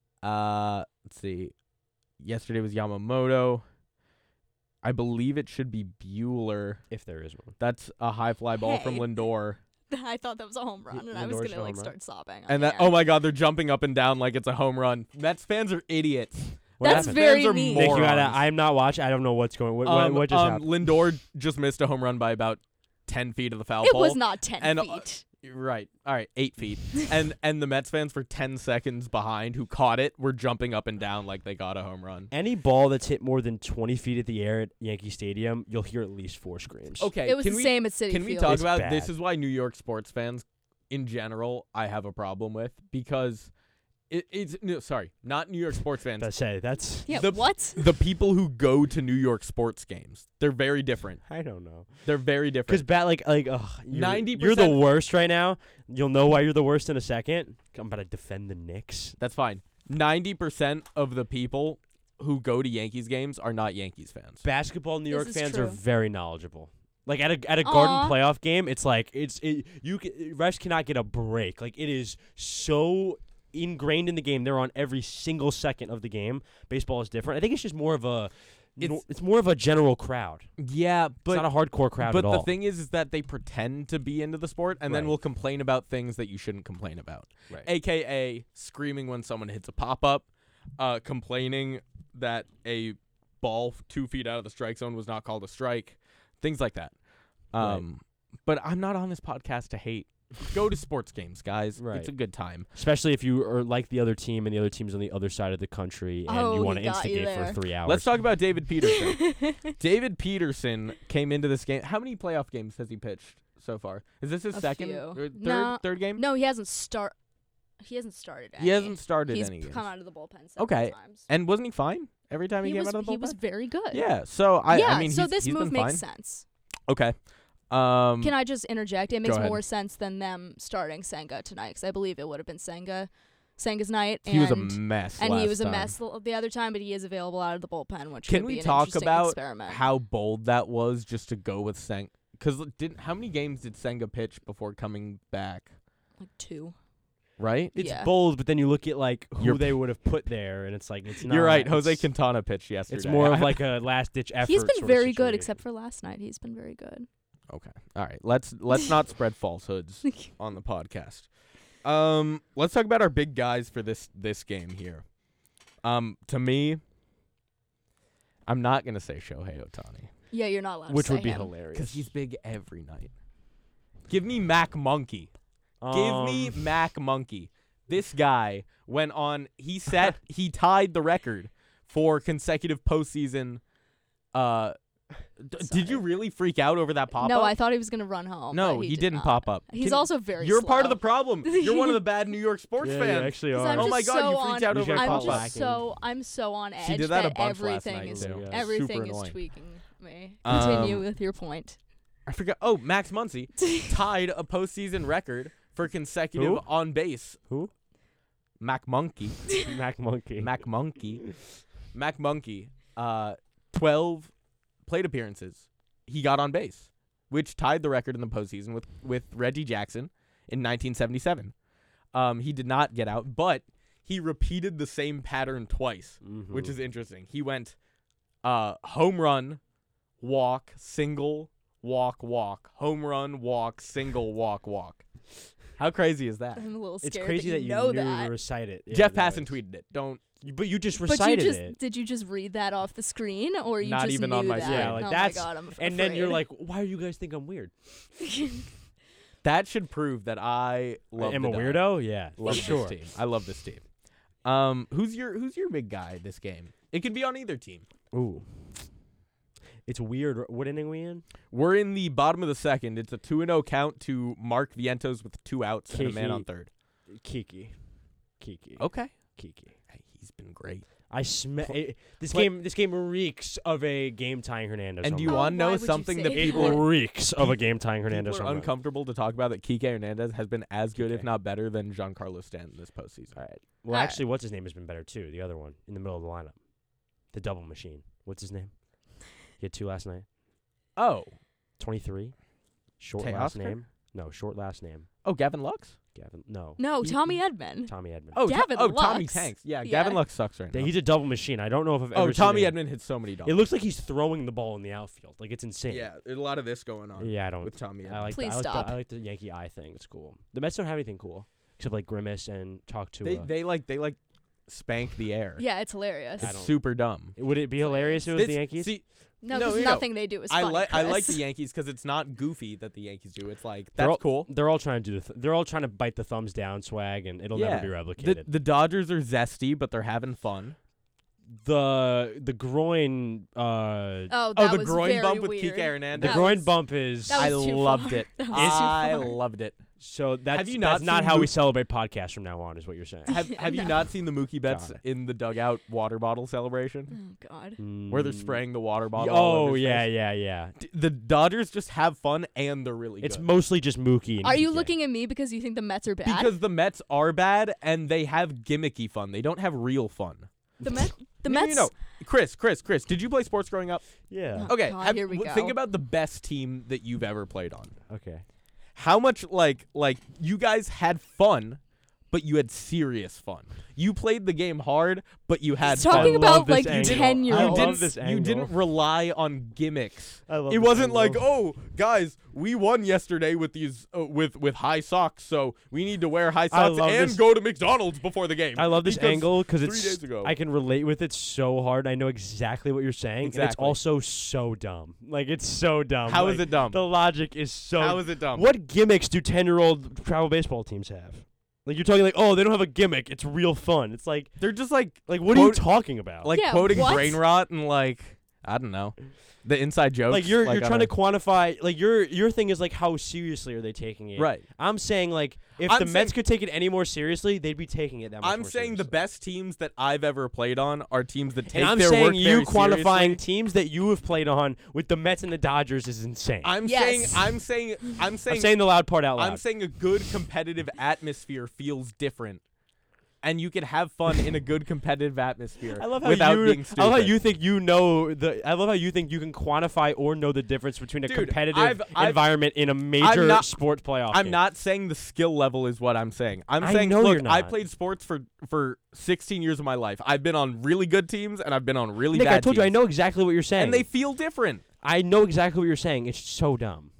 uh, let's see, yesterday was Yamamoto. I believe it should be Bueller. If there is one. That's a high fly ball from Hey. Lindor. I thought that was a home run, and I was Lindor's gonna a like home run. start sobbing. on And the that air. oh my god, they're jumping up and down like it's a home run. Mets fans are idiots. What That's happened? very Fans are mean. Nick, you gotta, morons. I'm not watching. I don't know what's going. What, Um, what just um, happened? Lindor just missed a home run by about ten feet of the foul It pole. was not ten and, uh, feet. Right. All right. Eight feet. and and the Mets fans for ten seconds behind who caught it were jumping up and down like they got a home run. Any ball that's hit more than twenty feet at the air at Yankee Stadium, you'll hear at least four screams. Okay. It was can the we, same at City Can we Field. talk It's about bad. this? Is why New York sports fans, in general, I have a problem with because it, it's no, sorry, not New York sports fans. That's say that's. Yeah. the- what? the people who go to New York sports games. They're very different. I don't know. They're very Because different. bat like like ugh, you're, ninety You're the percent worst right now. You'll know why you're the worst in a second. I'm about to defend the Knicks. That's fine. ninety percent of the people who go to Yankees games are not Yankees fans. Basketball New This York is fans are true. very knowledgeable. Like at a at a Aw. Garden playoff game, it's like it's it, you can, refs cannot get a break. Like it is so ingrained in the game. They're on every single second of the game. Baseball is different. I think it's just more of a it's, It's- it's more of a general crowd. Yeah, but It's not a hardcore crowd But at the all. thing is, is that they pretend to be into the sport, and then Right. will complain about things that you shouldn't complain about. Right. A K A screaming when someone hits a pop up, uh, complaining that a ball f- two feet out of the strike zone was not called a strike, things like that. Um, But I'm not on this podcast to hate. Go to sports games, guys. Right. It's a good time. Especially if you are like the other team and the other team's on the other side of the country and Oh, you want he to got you instigate there. for three hours. Let's talk about David Peterson. David Peterson came into this game. How many playoff games has he pitched so far? Is this his A second few. or third No. third game? No, he hasn't start. He hasn't started. He any. hasn't started He's any p- games. come out of the bullpen several Okay. times. And wasn't he fine every time he, he came was out of the he bullpen? was very good. Yeah. So I, yeah. I mean, so he's, this he's move been makes fine. sense. Okay. Um, Can I just interject? It makes ahead. more sense than them starting Senga tonight, because I believe it would have been Senga, Senga's night. he was a and- mess. And he last was a time. mess l- the other time, but he is available out of the bullpen, which Can could we be an talk interesting about experiment. how bold that was just to go with Senga? Because didn't how many games did Senga pitch before coming back? like two? Right. It's Yeah. bold, but then you look at like who You're- they would have put there, and it's like it's not. You're right. Jose it's, Quintana pitched yesterday. It's more of like a last ditch effort. He's been sort of very good, situation. except for last night. He's been very good. Okay. All right. Let's let's not spread falsehoods on the podcast. Um, let's talk about our big guys for this this game here. Um, to me, I'm not gonna say Shohei Ohtani Yeah, you're not allowed which to say would be him. hilarious. because he's big every night. Give me Mac Monkey. Give me Um, Mac Monkey. This guy went on. He set. he tied the record for consecutive postseason. Uh, d- did you really freak out over that pop no, up? I thought he was gonna run home. No, but he, he, did didn't not. pop up. He's Can- also very. You're part of slow. the problem. You're one of the bad New York sports yeah, fans. you actually 'Cause are. I'm Oh my just God, so you on, freaked out You over got I'm caught pop just lacking. so I'm so on edge She did that a that bunch last everything night, is too. Yeah. everything Super is annoying. tweaking me. Um, Continue with your point. I forgot. Oh, Max Muncy tied a postseason record for consecutive Who? on base. Who? Mac Monkey. Mac Monkey. Mac Monkey. Mac Monkey, uh, twelve plate appearances. He got on base, which tied the record in the postseason with, with Reggie Jackson in nineteen seventy-seven. Um, he did not get out, but he repeated the same pattern twice, Mm-hmm. which is interesting. He went uh, home run, walk, single, walk, walk, home run, walk, single, walk, walk. How crazy is that? I'm a little It's scared crazy that you know knew that. to recite it. Yeah, Jeff no, Passan it's- tweeted it. Don't. You- But you just But you recited just it. did you just read that off the screen, or you Not just even knew on my that? screen. Yeah, like oh that's. my God, I'm af- and then you're afraid. like, why do you guys think I'm weird? That should prove that I love. Am the a Dodgers. weirdo? Yeah, Love for sure. this team. I love this team. Um, who's your who's your big guy this game? It could be on either team. Ooh. It's weird. What inning we in? We're in the bottom of the second. It's a two and zero count to Mark Vientos with two outs and a man Kiki. on third. Kiki. Kiki. Okay, Kiki. hey, he's been great. I smell this play- game. This game reeks of a game tying Hernandez. And do you home Oh, want to why know would you something say that that? It people are, reeks of a game tying Hernandez. people are home run. uncomfortable to talk about? That Kike Hernandez has been as good, if Kike. not better, than Giancarlo Stanton this postseason. All right. Well, All actually, what's his name has been better too. The other one in the middle of the lineup, the double machine. What's his name? He had two last night. Oh, Twenty-three. Short Teoscar? last name. No, short last name. oh, Gavin Lux. Gavin. No. no, He- Tommy Edmond. Tommy Edmond. Oh, To- Gavin oh, Tommy Lux. Tanks. Yeah, Yeah. Gavin Lux sucks right Yeah, now. he's a double machine. I don't know if I've ever oh, seen Tommy it. Edmond hits so many doubles. It looks like he's throwing the ball in the outfield. Like it's insane. Yeah, there's a lot of this going on. Yeah, I don't. with Tommy I Edmond. like. Please the, I like stop. The, I like the Yankee eye thing. It's cool. The Mets don't have anything cool except like grimace and talk to. They uh, they like they like spank the air. Yeah, it's hilarious. I It's don't- super dumb. Would it be hilarious if it was This- the Yankees? See, No, No, because no, no. nothing they do is I funny. like I like Chris. the Yankees because it's not goofy that the Yankees do. It's like They're that's all, cool. They're all trying to do. The th- they're all trying to bite the thumbs down swag, and it'll Yeah. never be The, replicated. the Dodgers are zesty, but they're having fun. The the groin. Uh, Oh, Oh, that the was groin very bump with weird. Kike Hernandez. the That groin was- bump is. that I was too loved far. it. That was too I far. loved it. so that's you that's not not seen how Mo- we celebrate podcasts from now on, is what you're saying. Have Have you No. not seen the Mookie Betts Got it. in the dugout water bottle celebration Oh God. where they're Mm. spraying the water bottle? all Oh over his yeah, face? yeah, yeah. D- The Dodgers just have fun and they're really It's good. mostly just Mookie. And Are you Kike. looking at me because you think the Mets are bad? because the Mets are bad and they have gimmicky fun. They don't have real fun. the Mets. The No, no, Mets. no, no. Chris, Chris, Chris, did you play sports growing up? Yeah. Oh, Okay, God, have- here we w- go. think about the best team that you've ever played on. Okay. How much like like you guys had fun, but you had serious fun. You played the game hard, but you had He's talking fun. I love about like this angle. ten year I you olds. love didn't, this you angle. didn't rely on gimmicks. I love It this wasn't like, angle. oh, guys, we won yesterday with these uh, with with high socks, so we need to wear high socks love and this- go to McDonald's before the game. I love this Because angle because three it's. days ago. I can relate with it so hard. I know exactly what you're saying, and it's Exactly. also so dumb. Like it's so dumb. How like, is it dumb? The logic is so. How is it dumb? What gimmicks do ten-year-old travel baseball teams have? Like you're talking like, oh, they don't have a gimmick. It's real fun. It's like, They're just like like what are you Quote- talking about? like Yeah, quoting what? brain rot and like I don't know the inside jokes. like you're like, you're on trying a- to quantify. Like your your thing is like how seriously are they taking it? right. I'm saying like if I'm the Mets saying- could take it any more seriously, they'd be taking it that much I'm more saying the seriously. best teams that I've ever played on are teams that take And I'm their saying work you very quantifying seriously. teams that you have played on with the Mets and the Dodgers is insane. I'm Yes. saying I'm saying I'm saying I'm saying the loud part out loud. I'm saying a good competitive atmosphere feels different. And you can have fun in a good competitive atmosphere I love how without you. being stupid. I love how you think you know the. I love how you think you can quantify or know the difference between a Dude, competitive I've- I've- environment in a major not- sport playoff. I'm game. not saying the skill level is what I'm saying. I'm I saying, know look, you're I not. played sports for, for sixteen years of my life. I've been on really good teams and I've been on really Nick, bad I told you I teams. know exactly what you're saying. And they feel different. I know exactly what you're saying. It's so dumb.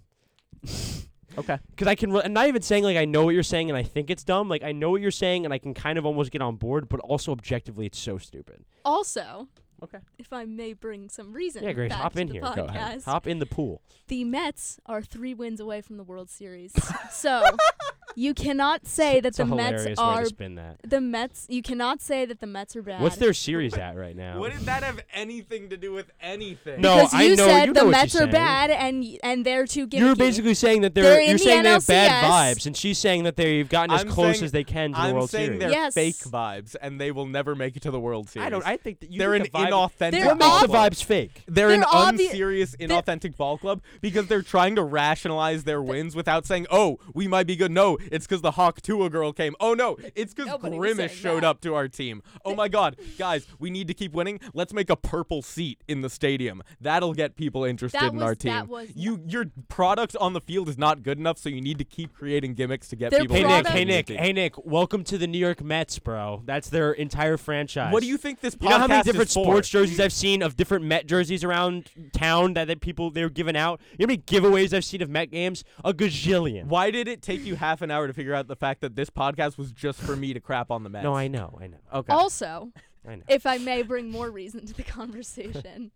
Okay. Because I can. Re- I'm not even saying like I know what you're saying and I think it's dumb. Like I know what you're saying and I can kind of almost get on board, but also objectively it's so stupid. Also, Okay. if I may bring some reason Yeah, Grace, back hop to in the here. podcast, Go ahead. Hop in the pool. the Mets are three wins away from the World Series. So you cannot say that It's the a Mets hilarious way are to spin that. the Mets. You cannot say that the Mets are bad. What's their series at right now? What did that have anything to do with anything? No, because I you know- said you the know what Mets she's are saying. bad and and they're too gimmicky. You're basically saying that they're, They're in you're the saying they have bad N L C S. vibes, and she's saying that they've gotten as I'm close saying- as they can to the I'm World saying Series. they're Yes. fake vibes and they will never make it to the World Series. I don't. I think that you they're an think the vibe, inauthentic They're What makes ball the club. vibes fake? They're, They're an obvi- unserious, they're- inauthentic ball club because they're trying to rationalize their wins without saying, "Oh, we might be good." No, it's because the Hawk Tua girl came. Oh no, it's because Nobody was Grimace saying showed that. up to our team. Oh my God, guys, we need to keep winning. Let's make a purple seat in the stadium. That'll get people interested That in was- our team. that was- you, your product on the field is not good enough, so you need to keep creating gimmicks to get Their people. Hey Nick, product- hey Nick, team. hey Nick, welcome to the New York Mets, bro. That's their entire franchise. What do you think this podcast You know how many different is for? sports jerseys I've seen of different Met jerseys around town that, that people they're giving out? You know how many giveaways I've seen of Met games? A gajillion. Why did it take you half an hour to figure out the fact that this podcast was just for me to crap on the Mets? No, I know, I know. Okay. Also, I know. if I may bring more reason to the conversation,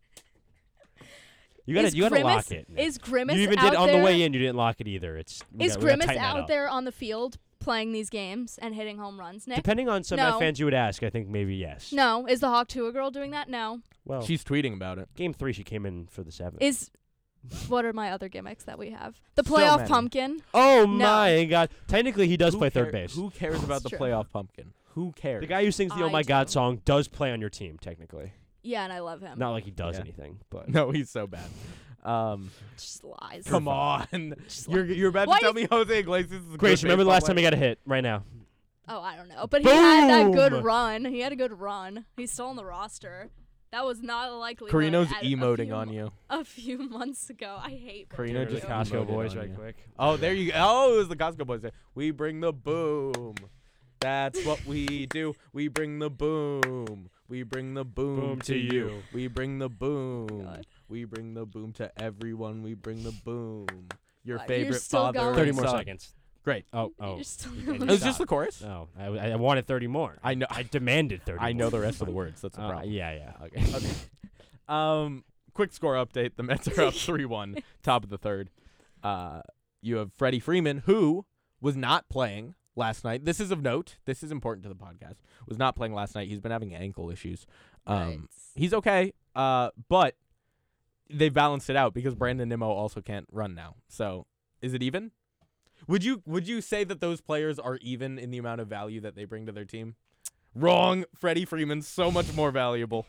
You gotta, is you gotta Grimace, lock it. Nick. Is Grimace you even out did on there, the way in. You didn't lock it either. It's we Is got- we gotta Grimace tighten that out up. there on the field playing these games and hitting home runs, Nick? Depending on some No. Met fans, you would ask. I think maybe yes. No. Is the Hawk Tua girl doing that? No. Well, She's tweeting about it. game three, she came in for the seventh. Is what are my other gimmicks that we have? The So playoff many. pumpkin. oh No. my God! Technically, he does Who play third care- base. Who cares about the true. playoff pumpkin? Who cares? The guy who sings the "Oh I My God" do. song does play on your team, technically. Yeah, and I love him. Not like he does Yeah. anything, but No, he's so bad. Um, Just lies. come on. You're you're about Why to tell do me Jose Iglesias is a good Grace, remember the baseball last time he player? got a hit? Right now. Oh, I don't know. But he had that good Boom! run. He had a good run. He's still on the roster. That was not a likely. Carino's emoting on you. A few months ago. I hate Carino Carino. just Costco emoted boys, on right you. quick. Oh, there you go. Oh, it was the Costco boys. We bring the boom. That's what we do. We bring the boom. We bring the boom, Boom to to you. you. We bring the boom. God. We bring the boom to everyone. We bring the boom. Your God, you're favorite still father. going. and Thirty more son. seconds. Great. Oh, oh. You're still And going. It was stop. just the chorus. No, I, I wanted thirty more. I know. I demanded thirty. I know more. the rest of the words. That's the Uh, problem. yeah, yeah. Okay. Okay. Um, quick score update. The Mets are up three one, top of the third. Uh, you have Freddie Freeman, who was not playing last night. This is of note. This is important to the podcast. Was not playing last night. He's been having ankle issues. Um, Right. He's okay, uh, but they balanced it out because Brandon Nimmo also can't run now. So is it even? Would you would you say that those players are even in the amount of value that they bring to their team? Wrong. Freddie Freeman's so much more valuable.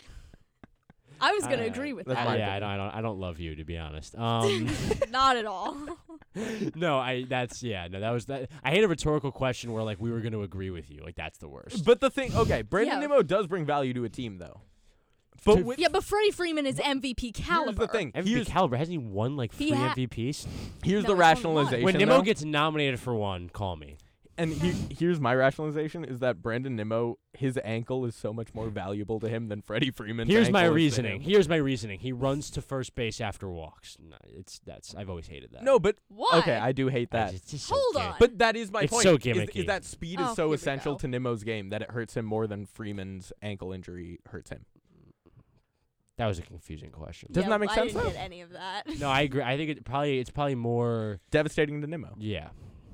I was gonna Uh, agree with that's I, that. my yeah, I opinion. don't, I don't. I don't love you, to be honest. Um, Not at all. no, I. That's yeah. No, that was that. I hate a rhetorical question where like we were going to agree with you. Like that's the worst. But the thing, okay, Brandon Yeah. Nimmo does bring value to a team, though. But To- with, Yeah, but Freddie Freeman is M V P caliber. here's the thing. M V P Here's, caliber hasn't he won like He three ha- M V Ps? here's No, the it's only one. rationalization. When Nimmo though, gets nominated for one, call me. and he, here's my rationalization is that Brandon Nimmo, his ankle is so much more valuable to him than Freddie Freeman's Here's my ankle is to reasoning. him. Here's my reasoning. He runs to first base after walks. No, it's that's I've always hated that. No, but Why? okay, I do hate I that. just- it's just so Hold gay. on. But that is my It's point. so is- Is, gimmicky. that speed Oh, is so here we essential go. to Nimmo's game that it hurts him more than Freeman's ankle injury hurts him. That was a confusing question. Doesn't Yeah, that make I sense, didn't though? get any of that. No, I agree. I think it probably it's probably more. Devastating to Nimmo. Yeah.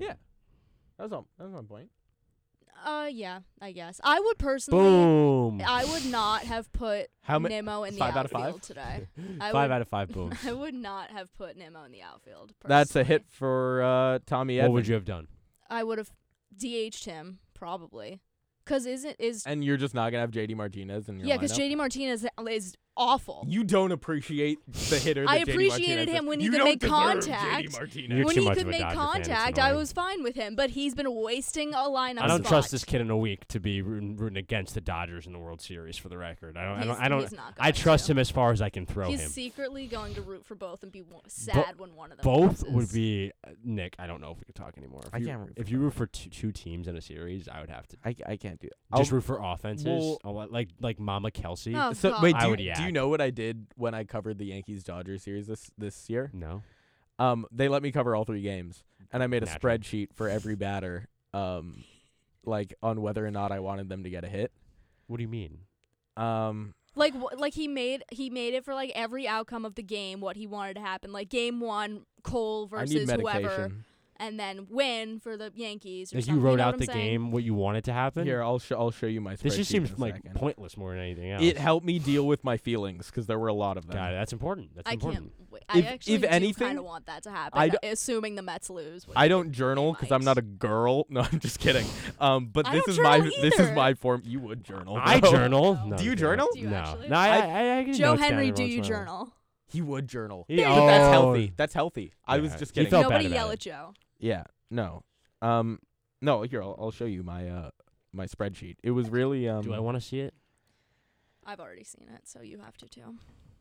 That was all. That was my point. Uh, yeah, I guess I would personally. Boom. I would not have put How ma- Nimmo in the five out of outfield five? today. I Five would, out of five. Boom. I would not have put Nimmo in the outfield. That's a personally. hit for uh, Tommy What Edman. would you have done? I would have D H'd him probably, cause isn't is And you're just not gonna have J D Martinez in your yeah, cause lineup? J D Martinez is awful. You don't appreciate the hitter. That I J D appreciated Martinez him is. when he you could don't make deserve contact. J D Martinez. You're when too he much could of a make Dodger fan, it's contact, I annoying. was fine with him. But he's been wasting a lineup. I don't spot. trust this kid in a week to be rooting, rooting against the Dodgers in the World Series. For the record, I don't. I He's- don't. I don't. he's not I going trust to. him as far as I can throw He's him. secretly going to root for both and be wo- sad when one of them Both loses. would be uh, Nick. I don't know if we could talk anymore. If I you, can't root If for you root for two, two teams in a series, I would have to I, I can't do it. just I'll- root for offenses. well- Oh, like like Mama Kelsey. Oh, So God. wait, I do, would you, do you yak. know what I did when I covered the Yankees Dodgers series this this year? No. Um, they let me cover all three games, and I made a Natural. spreadsheet for every batter, um, like on whether or not I wanted them to get a hit. What do you mean? Um, Like wh- like he made he made it for like every outcome of the game what he wanted to happen. Like game one, Cole I need versus whoever, medication. and then win for the Yankees. Or Like you something, wrote know out what the I'm saying? game, what you wanted to happen. Here, I'll show I'll show you my. This just spreadsheet seems in a like second. pointless more than anything else. It helped me deal with my feelings because there were a lot of them. God, that's important. That's I important. can't. Wait. I If- actually if do anything, kind of want that to happen, I d- assuming the Mets lose. which I don't journal because I'm might. not a girl. No, I'm just kidding. Um, but I this don't is my journal this is either. my form. You would journal. I bro. journal. Do No, you I'm kidding. journal? Do you no. actually? No, I, I- I, I, can Joe notes down Henry, every do once you in a while. journal? He would journal. He- But that's oh. healthy. That's healthy. I was Yeah, just he kidding. felt bad Nobody about yell it. at Joe. Yeah. No. Um, no, here I'll, I'll show you my uh my spreadsheet. It was really um. Do I want to see it? I've already seen it, so you have to too.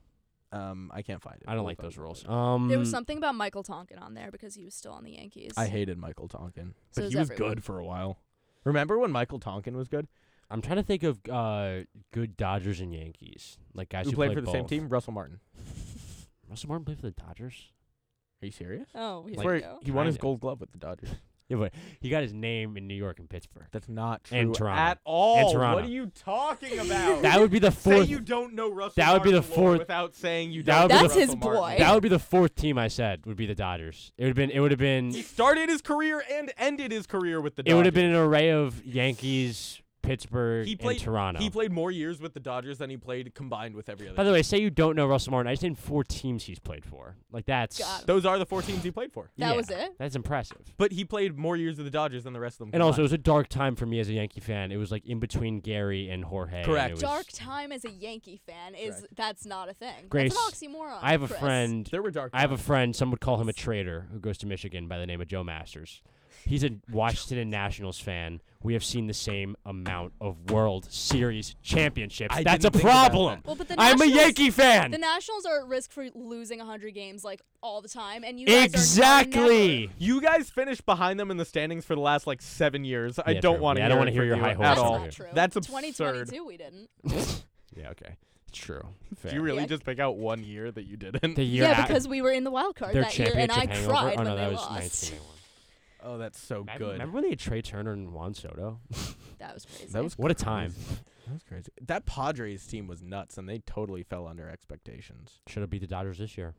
Um, I can't find it. I don't We'll like find those it. rules. Um, There was something about Michael Tonkin on there because he was still on the Yankees. I hated Michael Tonkin, So but does he was everyone. good for a while. Remember when Michael Tonkin was good? I'm trying to think of uh, good Dodgers and Yankees, like guys Who who, played for the both. same team? Russell Martin. Russell Martin played for the Dodgers. Are you serious? Oh, here That's where we go. he won his Kinda. Gold Glove with the Dodgers. Yeah, but he got his name in New York and Pittsburgh. That's not true And Toronto. at all. And Toronto. What are you talking about? That would be the Say fourth. you don't know Russell That would be the Martin lore fourth- without saying you That don't would know be That's Russell his Martin. boy. That would be the fourth team I said would be the Dodgers. It would have been. It would have been. He started his career and ended his career with the It Dodgers. would have been an array of Yankees, Pittsburgh, He played and Toronto. He played more years with the Dodgers than he played combined with every other. By the way, say you don't know Russell Martin. I just named four teams he's played for. Like that's. Got him. Those are the four teams he played for. That yeah, was it? That's impressive. But he played more years with the Dodgers than the rest of them. And also, it combined. was a dark time for me as a Yankee fan. It was like in between Gary and Jorge. and Correct. it was- Dark time as a Yankee fan is Correct. that's not a thing. Grace, That's an oxymoron. I have a Chris. friend. there were dark. I have a times. friend. Some would call him a traitor who goes to Michigan by the name of Joe Masters. He's a Washington Nationals fan. We have seen the same amount of World Series championships. I That's a didn't think about problem. that. Well, but the I'm a Nationals- Yankee fan. The Nationals are at risk for losing one hundred games like all the time, and you guys are Exactly. You guys finished behind them in the standings for the last like seven years. I Yeah, don't true. want to Yeah, I hear. don't want wanna to hear your high at hopes That's all. over not here. true. That's absurd. twenty twenty-two we didn't. Yeah, okay. It's true. Do you really Yeah. just pick out one year that you didn't? The year Yeah, at- because we were in the wild card their that year, and I championship cried hangover. Oh when no, they that was lost. nineteen ninety-one. Oh, that's so Remember, good. remember when they had Trey Turner and Juan Soto? That was crazy. That was What a time. That was crazy. That Padres team was nuts, and they totally fell under expectations. Should have beat the Dodgers this year.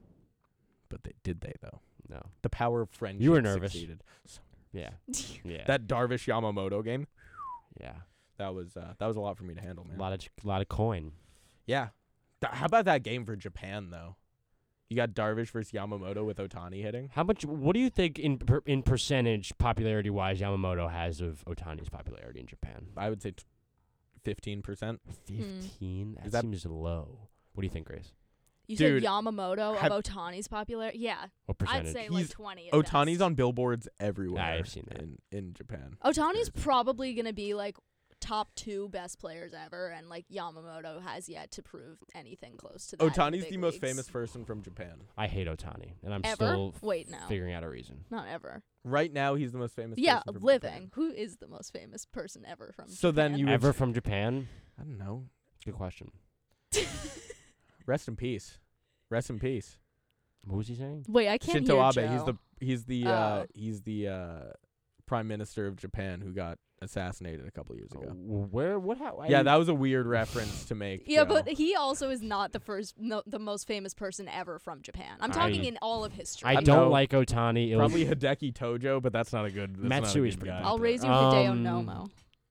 But they did they though? No. The power of friendship. You were nervous. Succeeded. Yeah. Yeah. That Darvish Yamamoto game. yeah. That was uh, that was a lot for me to handle, man. A lot of lot of coin. Yeah. Th- how about that game for Japan though? You got Darvish versus Yamamoto with Otani hitting. How much? What do you think in per, in percentage, popularity wise, Yamamoto has of Otani's popularity in Japan? I would say fifteen percent. Fifteen. That, Is that- seems low. What do you think, Grace? You Dude, said Yamamoto have- of Otani's popularity. Yeah, What percentage? I'd say like He's- twenty. at Otani's best. on billboards everywhere. I've seen that. in in Japan. Otani's probably gonna be like top two best players ever, and like Yamamoto has yet to prove anything close to that. in Otani's big the most leagues. famous person from Japan. I hate Otani, and I'm Ever? still f- Wait, no, figuring out a reason. not ever. Right now, he's the most famous. Yeah, person from living. Japan. Who is the most famous person ever from? So then Japan? you would- Ever from Japan? I don't know. Good question. Rest in peace. Rest in peace. What was he saying? Wait, I can't Shinzo hear Abe. He's Joe. the he's the uh, Oh. he's the uh, prime minister of Japan who got assassinated a couple years ago. Oh, where? What? How? I Yeah, didn't- that was a weird reference to make. Yeah, Joe. but he also is not the first, no, the most famous person ever from Japan. I'm talking I- in all of history. I I don't know. like Otani. It'll- probably Hideki Tojo, but that's not a good. That's not a Matsui's good pretty guy. good. I'll raise you Hideo Um, Nomo.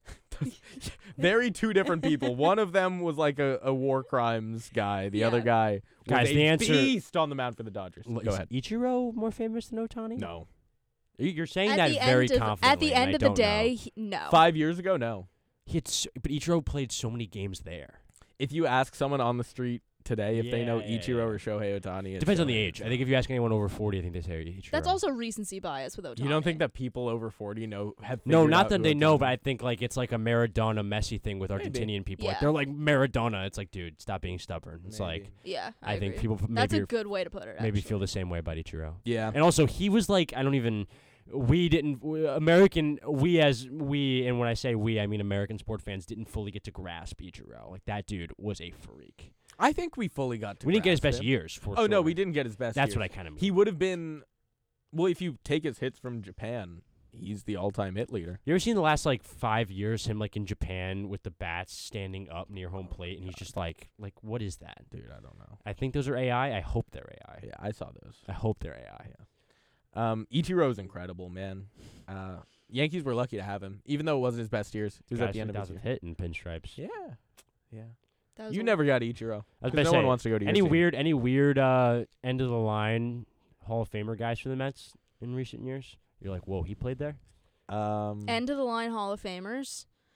Very two different people. One of them was like a, a war crimes guy. The Yeah. other guy Guys, was a the answer- beast on the mound for the Dodgers. L- Go is ahead. Ichiro more famous than Otani? No, You- You're saying At that the very end of, confidently. At the and end I of the don't know. day, he, no. five years ago, no. He had so, but Ichiro played so many games there. If you ask someone on the street today if they know Yeah, yeah, Ichiro yeah. or Shohei Otani, it's Depends on the Shohei age. I Ohtani. think if you ask anyone over forty, I think they say Ichiro. That's also recency bias with Otani. You don't think that people over forty know have no, figured not out that who they know, Ohtani but I is? think like it's like a Maradona Messi thing with Maybe. Argentinian people. Like Yeah. they're like Maradona. It's like, dude, stop being stubborn. It's Maybe. like Yeah, I, I, think agree. people f- That's maybe a good way to put it. maybe actually. feel the same way about Ichiro. Yeah. And also, he was like, I don't even. We didn't w- American we as we and when I say we I mean American sport fans didn't fully get to grasp Ichiro. Like that dude was a freak. I think we fully got to We didn't get his grasp best him. years for Oh sure. no, we didn't get his best. That's years. what I kind of mean. He would have been. Well, if you take his hits from Japan, he's the all-time hit leader. You ever seen the last like five years him like in Japan with the bats standing up near home plate and he's just like like what is that? Dude, I don't know. I think those are A I. I hope they're A I. Yeah, I saw those. I hope they're A I. Um, Ichiro's incredible, man. Uh, Yankees were lucky to have him, even though it wasn't his best years. He was at the end of his with year. hit and pinstripes. Yeah, yeah. That was You a- never got Ichiro. I was 'cause about no to one say, wants to go to your any team. weird any weird uh, end of the line Hall of Famer guys for the Mets in recent years? You're like, whoa, he played there. Um, end of the line Hall of Famers.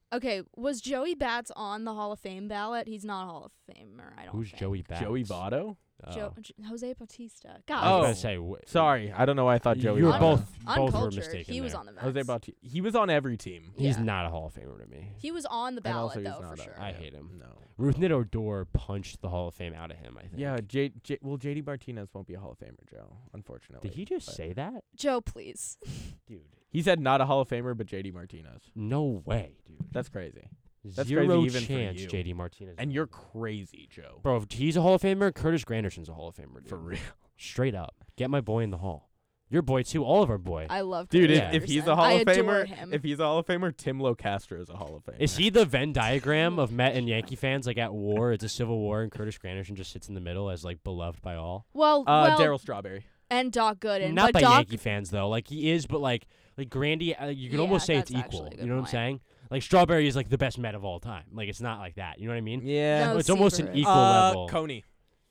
Okay, was Joey Bats on the Hall of Fame ballot? He's not a Hall of Famer, I don't Who's think. Joey Bats? Joey Votto? Oh. Jo- J- Jose Bautista. I God. was Oh. gonna say. wh- Sorry, I don't know why I thought Joey You were Votto. both both were Uncultured. mistaken. He was there. on the Mets. Jose Bautista. He was on every team. He's Yeah. not a Hall of Famer to me. He was on the And also ballot, he's though, not for a- sure. I hate him. No. Rougned Odor punched the Hall of Fame out of him. I think. Yeah, J, J, well, J D Martinez won't be a Hall of Famer, Joe, unfortunately. Did he just but- say that, Joe, please. dude? He said not a Hall of Famer, but J D Martinez. No way, dude. That's crazy. That's Zero crazy even for chance, you. J D Martinez. And you're crazy, Joe. bro. If he's a Hall of Famer, Curtis Granderson's a Hall of Famer. Dude. For real. Straight up, get my boy in the Hall. Your boy too. All of our boy. I love Dude, Curtis if, if he's Anderson. a Hall I of adore Famer, him. if he's a Hall of Famer, Tim Locastro is a Hall of Famer. Is he the Venn diagram of Met and Yankee fans like at war? It's a civil war, and Curtis Granderson just sits in the middle as like beloved by all. well, Uh, well, Daryl Strawberry. and Doc Gooden. Not but by Doc, Yankee fans though. Like he is, but like like Grandy, uh, you can Yeah, almost say it's that's equal. actually a You good know what I'm point. saying? Like Strawberry is like the best Met of all time. Like it's not like that. You know what I mean? Yeah. No, it's almost an Seaver is. equal uh, level. Coney.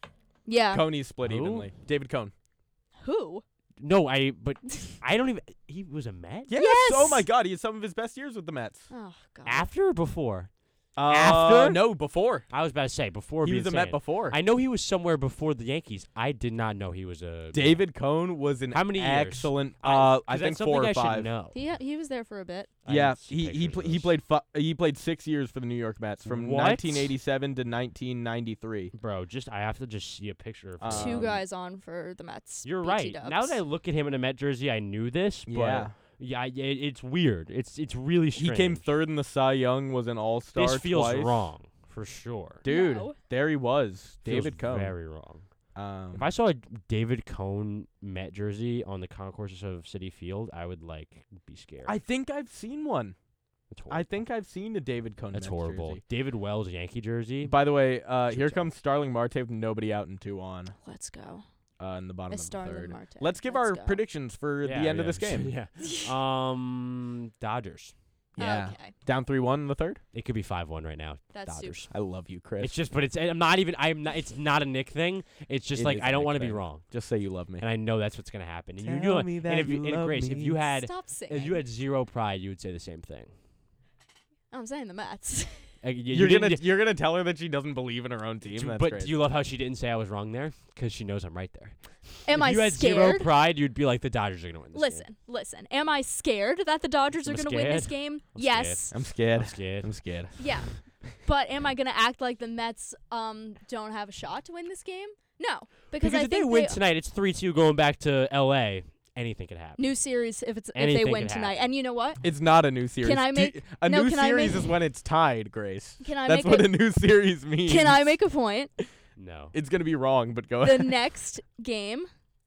Yeah. Coney's split Who? evenly. David Cone. Who? No, I. But I don't even. He was a Met Yes. Yes! Oh my God, he had some of his best years with the Mets. Oh God. after or before? Uh, After? No, before. I was about to say before. He would be was a Met insane. before. I know he was somewhere before the Yankees. I did not know he was a David Cone was an How many years? excellent. I- Uh, 'cause I think that's four something or I should five. know. He ha- he was there for a bit. I Yeah, didn't see he he pictures pl- of he this. played fu- he played six years for the New York Mets from What? nineteen eighty-seven to nineteen ninety-three. Bro, just I have to just see a picture. Of him. Two Um, guys on for the Mets. You're B T right. Dubs. Now that I look at him in a Met jersey, I knew this. But Yeah, yeah, it, it's weird. It's it's really he strange. came third in the Cy Young. Was an All Star. This feels twice. wrong for sure. dude. No. There he was, Feels David Cone. Very wrong. Um, If I saw a David Cone Met jersey on the concourses of Citi Field, I would like be scared. I think I've seen one. That's I horrible. think I've seen a David Cone. that's Mets horrible. jersey. David Wells Yankee jersey. By the way, uh, Should here check. comes Starling Marte with nobody out and two on Let's go. uh, in the bottom Miss of the Starling third. Marte. Let's give Let's our go. predictions for Yeah, the end yeah. of this game. yeah. Um, Dodgers. Yeah. Okay. Down three one in the third. It could be five one right now. That's super. Dodgers. I love you, Chris. It's just, but it's. I'm not even. I'm not. It's not a Nick thing. It's just It like is I a don't Nick want to be thing. wrong, Just say you love me. and I know that's what's gonna happen. And you Tell know, me and that if you, you and love Grace, if me. you had, Stop singing. if you had zero pride, you would say the same thing. I'm saying the Mets. Uh, y- you You're didn't- gonna you're gonna tell her that she doesn't believe in her own team. Do- That's but great. do you love how she didn't say I was wrong there? Because she knows I'm right there. Am if I you had zero scared? pride, you'd be like, the Dodgers are going to win this Listen, game. listen. Am I scared that the Dodgers I'm are going to win this scared. game? I'm yes. I'm scared. I'm scared. I'm scared. Yeah. But am I going to act like the Mets um don't have a shot to win this game? No, because, Because I if they think win tonight, it's three two going back to L A. Anything could happen. new series if it's if Anything they win could tonight. happen. And you know what? It's not a new series. Can I Do- make- a no, new can I series make- is when it's tied, Grace. Can I That's make what a, a new series means. Can I make a point? No. It's gonna be wrong, but go The ahead. next game,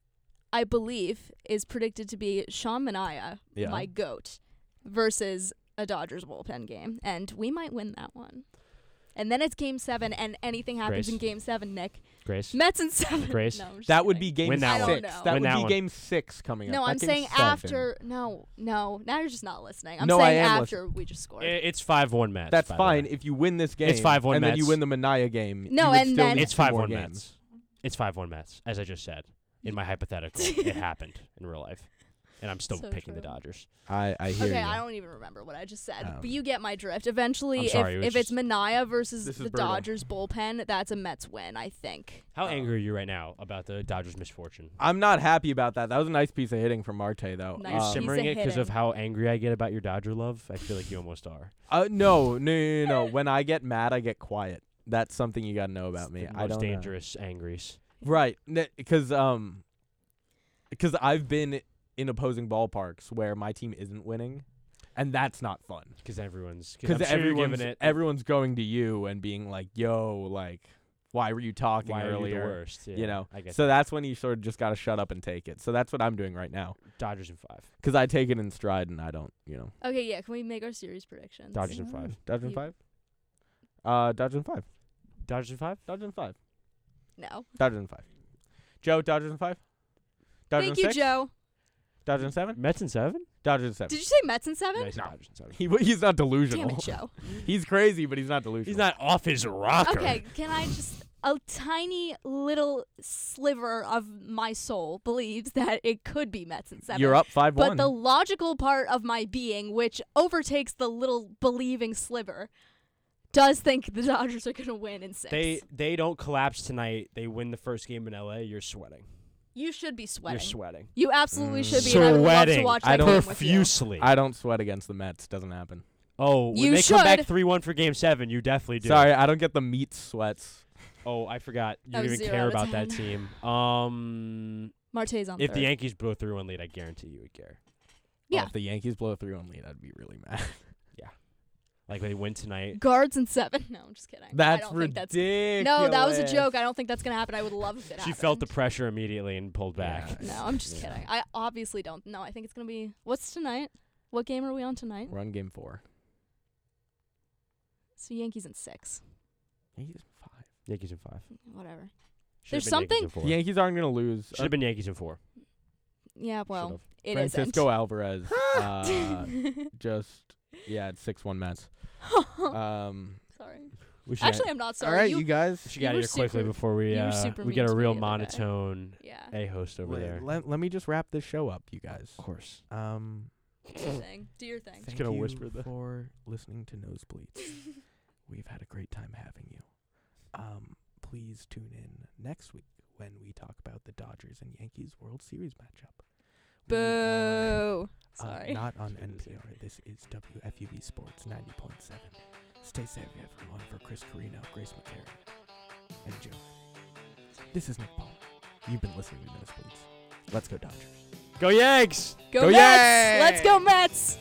I believe, is predicted to be Sean Manaea, Yeah. my goat, versus a Dodgers bullpen game, and we might win that one. And then it's Game Seven, and anything happens Grace. in Game Seven. Nick, Grace. Mets in seven. Grace. No, I'm just That would kidding. be game Win that six. one. I don't know. That Win would that be one. game six coming up. No, not I'm game saying seven. after. No, no. Now you're just not listening. I'm No, I saying am after we just scored. I- It's five one Mets. That's by the fine way. if you win this game. It's five one and then you Mets. win the Manaea game. No, you would and still then- need It's two five more one games. Mets. It's five one Mets, as I just said. In my hypothetical, it happened in real life. And I'm still So picking the true. Dodgers. I I hear Okay, you. I don't even remember what I just said, Um, but you get my drift. Eventually, I'm if, sorry, it was if it's just- Manaea versus This is the brutal. Dodgers bullpen, that's a Mets win, I think. How angry are you right now about the Dodgers' misfortune? I'm not happy about that. That was a nice piece of hitting from Marte, though. Nice Are you Um, simmering piece it of because of hitting. how angry I get about your Dodger love? I feel like you almost are. Uh, no, no, no, no, no. When I get mad, I get quiet. That's something you gotta know about It's me. the I most don't. know. dangerous angries. Right, because um, because I've been in opposing ballparks where my team isn't winning, and that's not fun. Because everyone's Because I'm sure you're everyone's giving it. everyone's going to you and being like, "Yo, like, why were you talking why are you earlier?" the worst? Yeah, You know. I guess So that's when you sort of just gotta shut up and take it. So that's what I'm doing right now. Dodgers in five. Because I take it in stride and I don't, you know. Okay, yeah, can we make our series predictions? Dodgers in five. Dodgers in You- five. Uh, Dodgers in five. Dodgers in five. Dodgers in five. No. Dodgers in five. Joe, Dodgers in five. Dodgers Thank in you, six? Joe. Dodgers in seven. Mets in seven. Dodgers in seven. Did you say Mets in seven? No, he said No. Dodgers in seven. He he's not delusional. Damn it, Joe. He's crazy, but he's not delusional. He's not off his rocker. Okay, can I just a tiny little sliver of my soul believes that it could be Mets in seven. You're up five one. But the logical part of my being, which overtakes the little believing sliver, does think the Dodgers are going to win in six. They they don't collapse tonight. They win the first game in L A. You're sweating. You should be sweating. You're sweating. You absolutely Mm. should be. And I would love to Sweating. watch that I don't- game with you. Profusely. I don't sweat against the Mets. Doesn't happen. Oh, when You they come back should. three one for game seven, you definitely do. Sorry, I don't get the meat sweats. Oh, I forgot. You That don't was even zero care out of about that ten. team. Um, Marte's on if third. the Yankees blow through one lead, I guarantee you would care. Yeah. Oh, if the Yankees blow three one lead, I'd be really mad. Like they win tonight. Guards in seven. No, I'm just kidding. I That's don't think that's ridiculous. No, that was a joke. I don't think that's going to happen. I would love if it She happened. felt the pressure immediately and pulled back. Yeah. No, I'm just Yeah. kidding. I obviously don't. No, I think it's going to be. What's tonight? What game are we on tonight? We're on game four. So Yankees in six. Yankees in five. Yankees in five. Whatever. Should've There's been something- Yankees in four. The Yankees aren't going to lose. Should have been Yankees in four. Yeah, well, Should've. it Francisco isn't. Alvarez uh, just, yeah, it's six one Mets. Um, Sorry. We should Actually, I'm not sorry. all right, you, you guys. we should get out you of were here quickly super- before we you were uh, super we mean get a to me real the other day. monotone yeah. A host over let, there. Let, let me just wrap this show up, you guys. Of course. Um, Do your thing. Do your thing. thank gonna you whisper the- for listening to Nosebleeds. We've had a great time having you. Um, please tune in next week when we talk about the Dodgers and Yankees World Series matchup. We are, Boo. uh, Sorry. not on N P R. This is W F U V Sports ninety point seven. Stay safe, everyone. For Chris Carino, Grace McCarron, and Joe. This is Nick Paul. You've been listening to Nosebleeds. Let's go Dodgers. Go Yanks! Go, Go Mets! Yanks! Let's go Mets!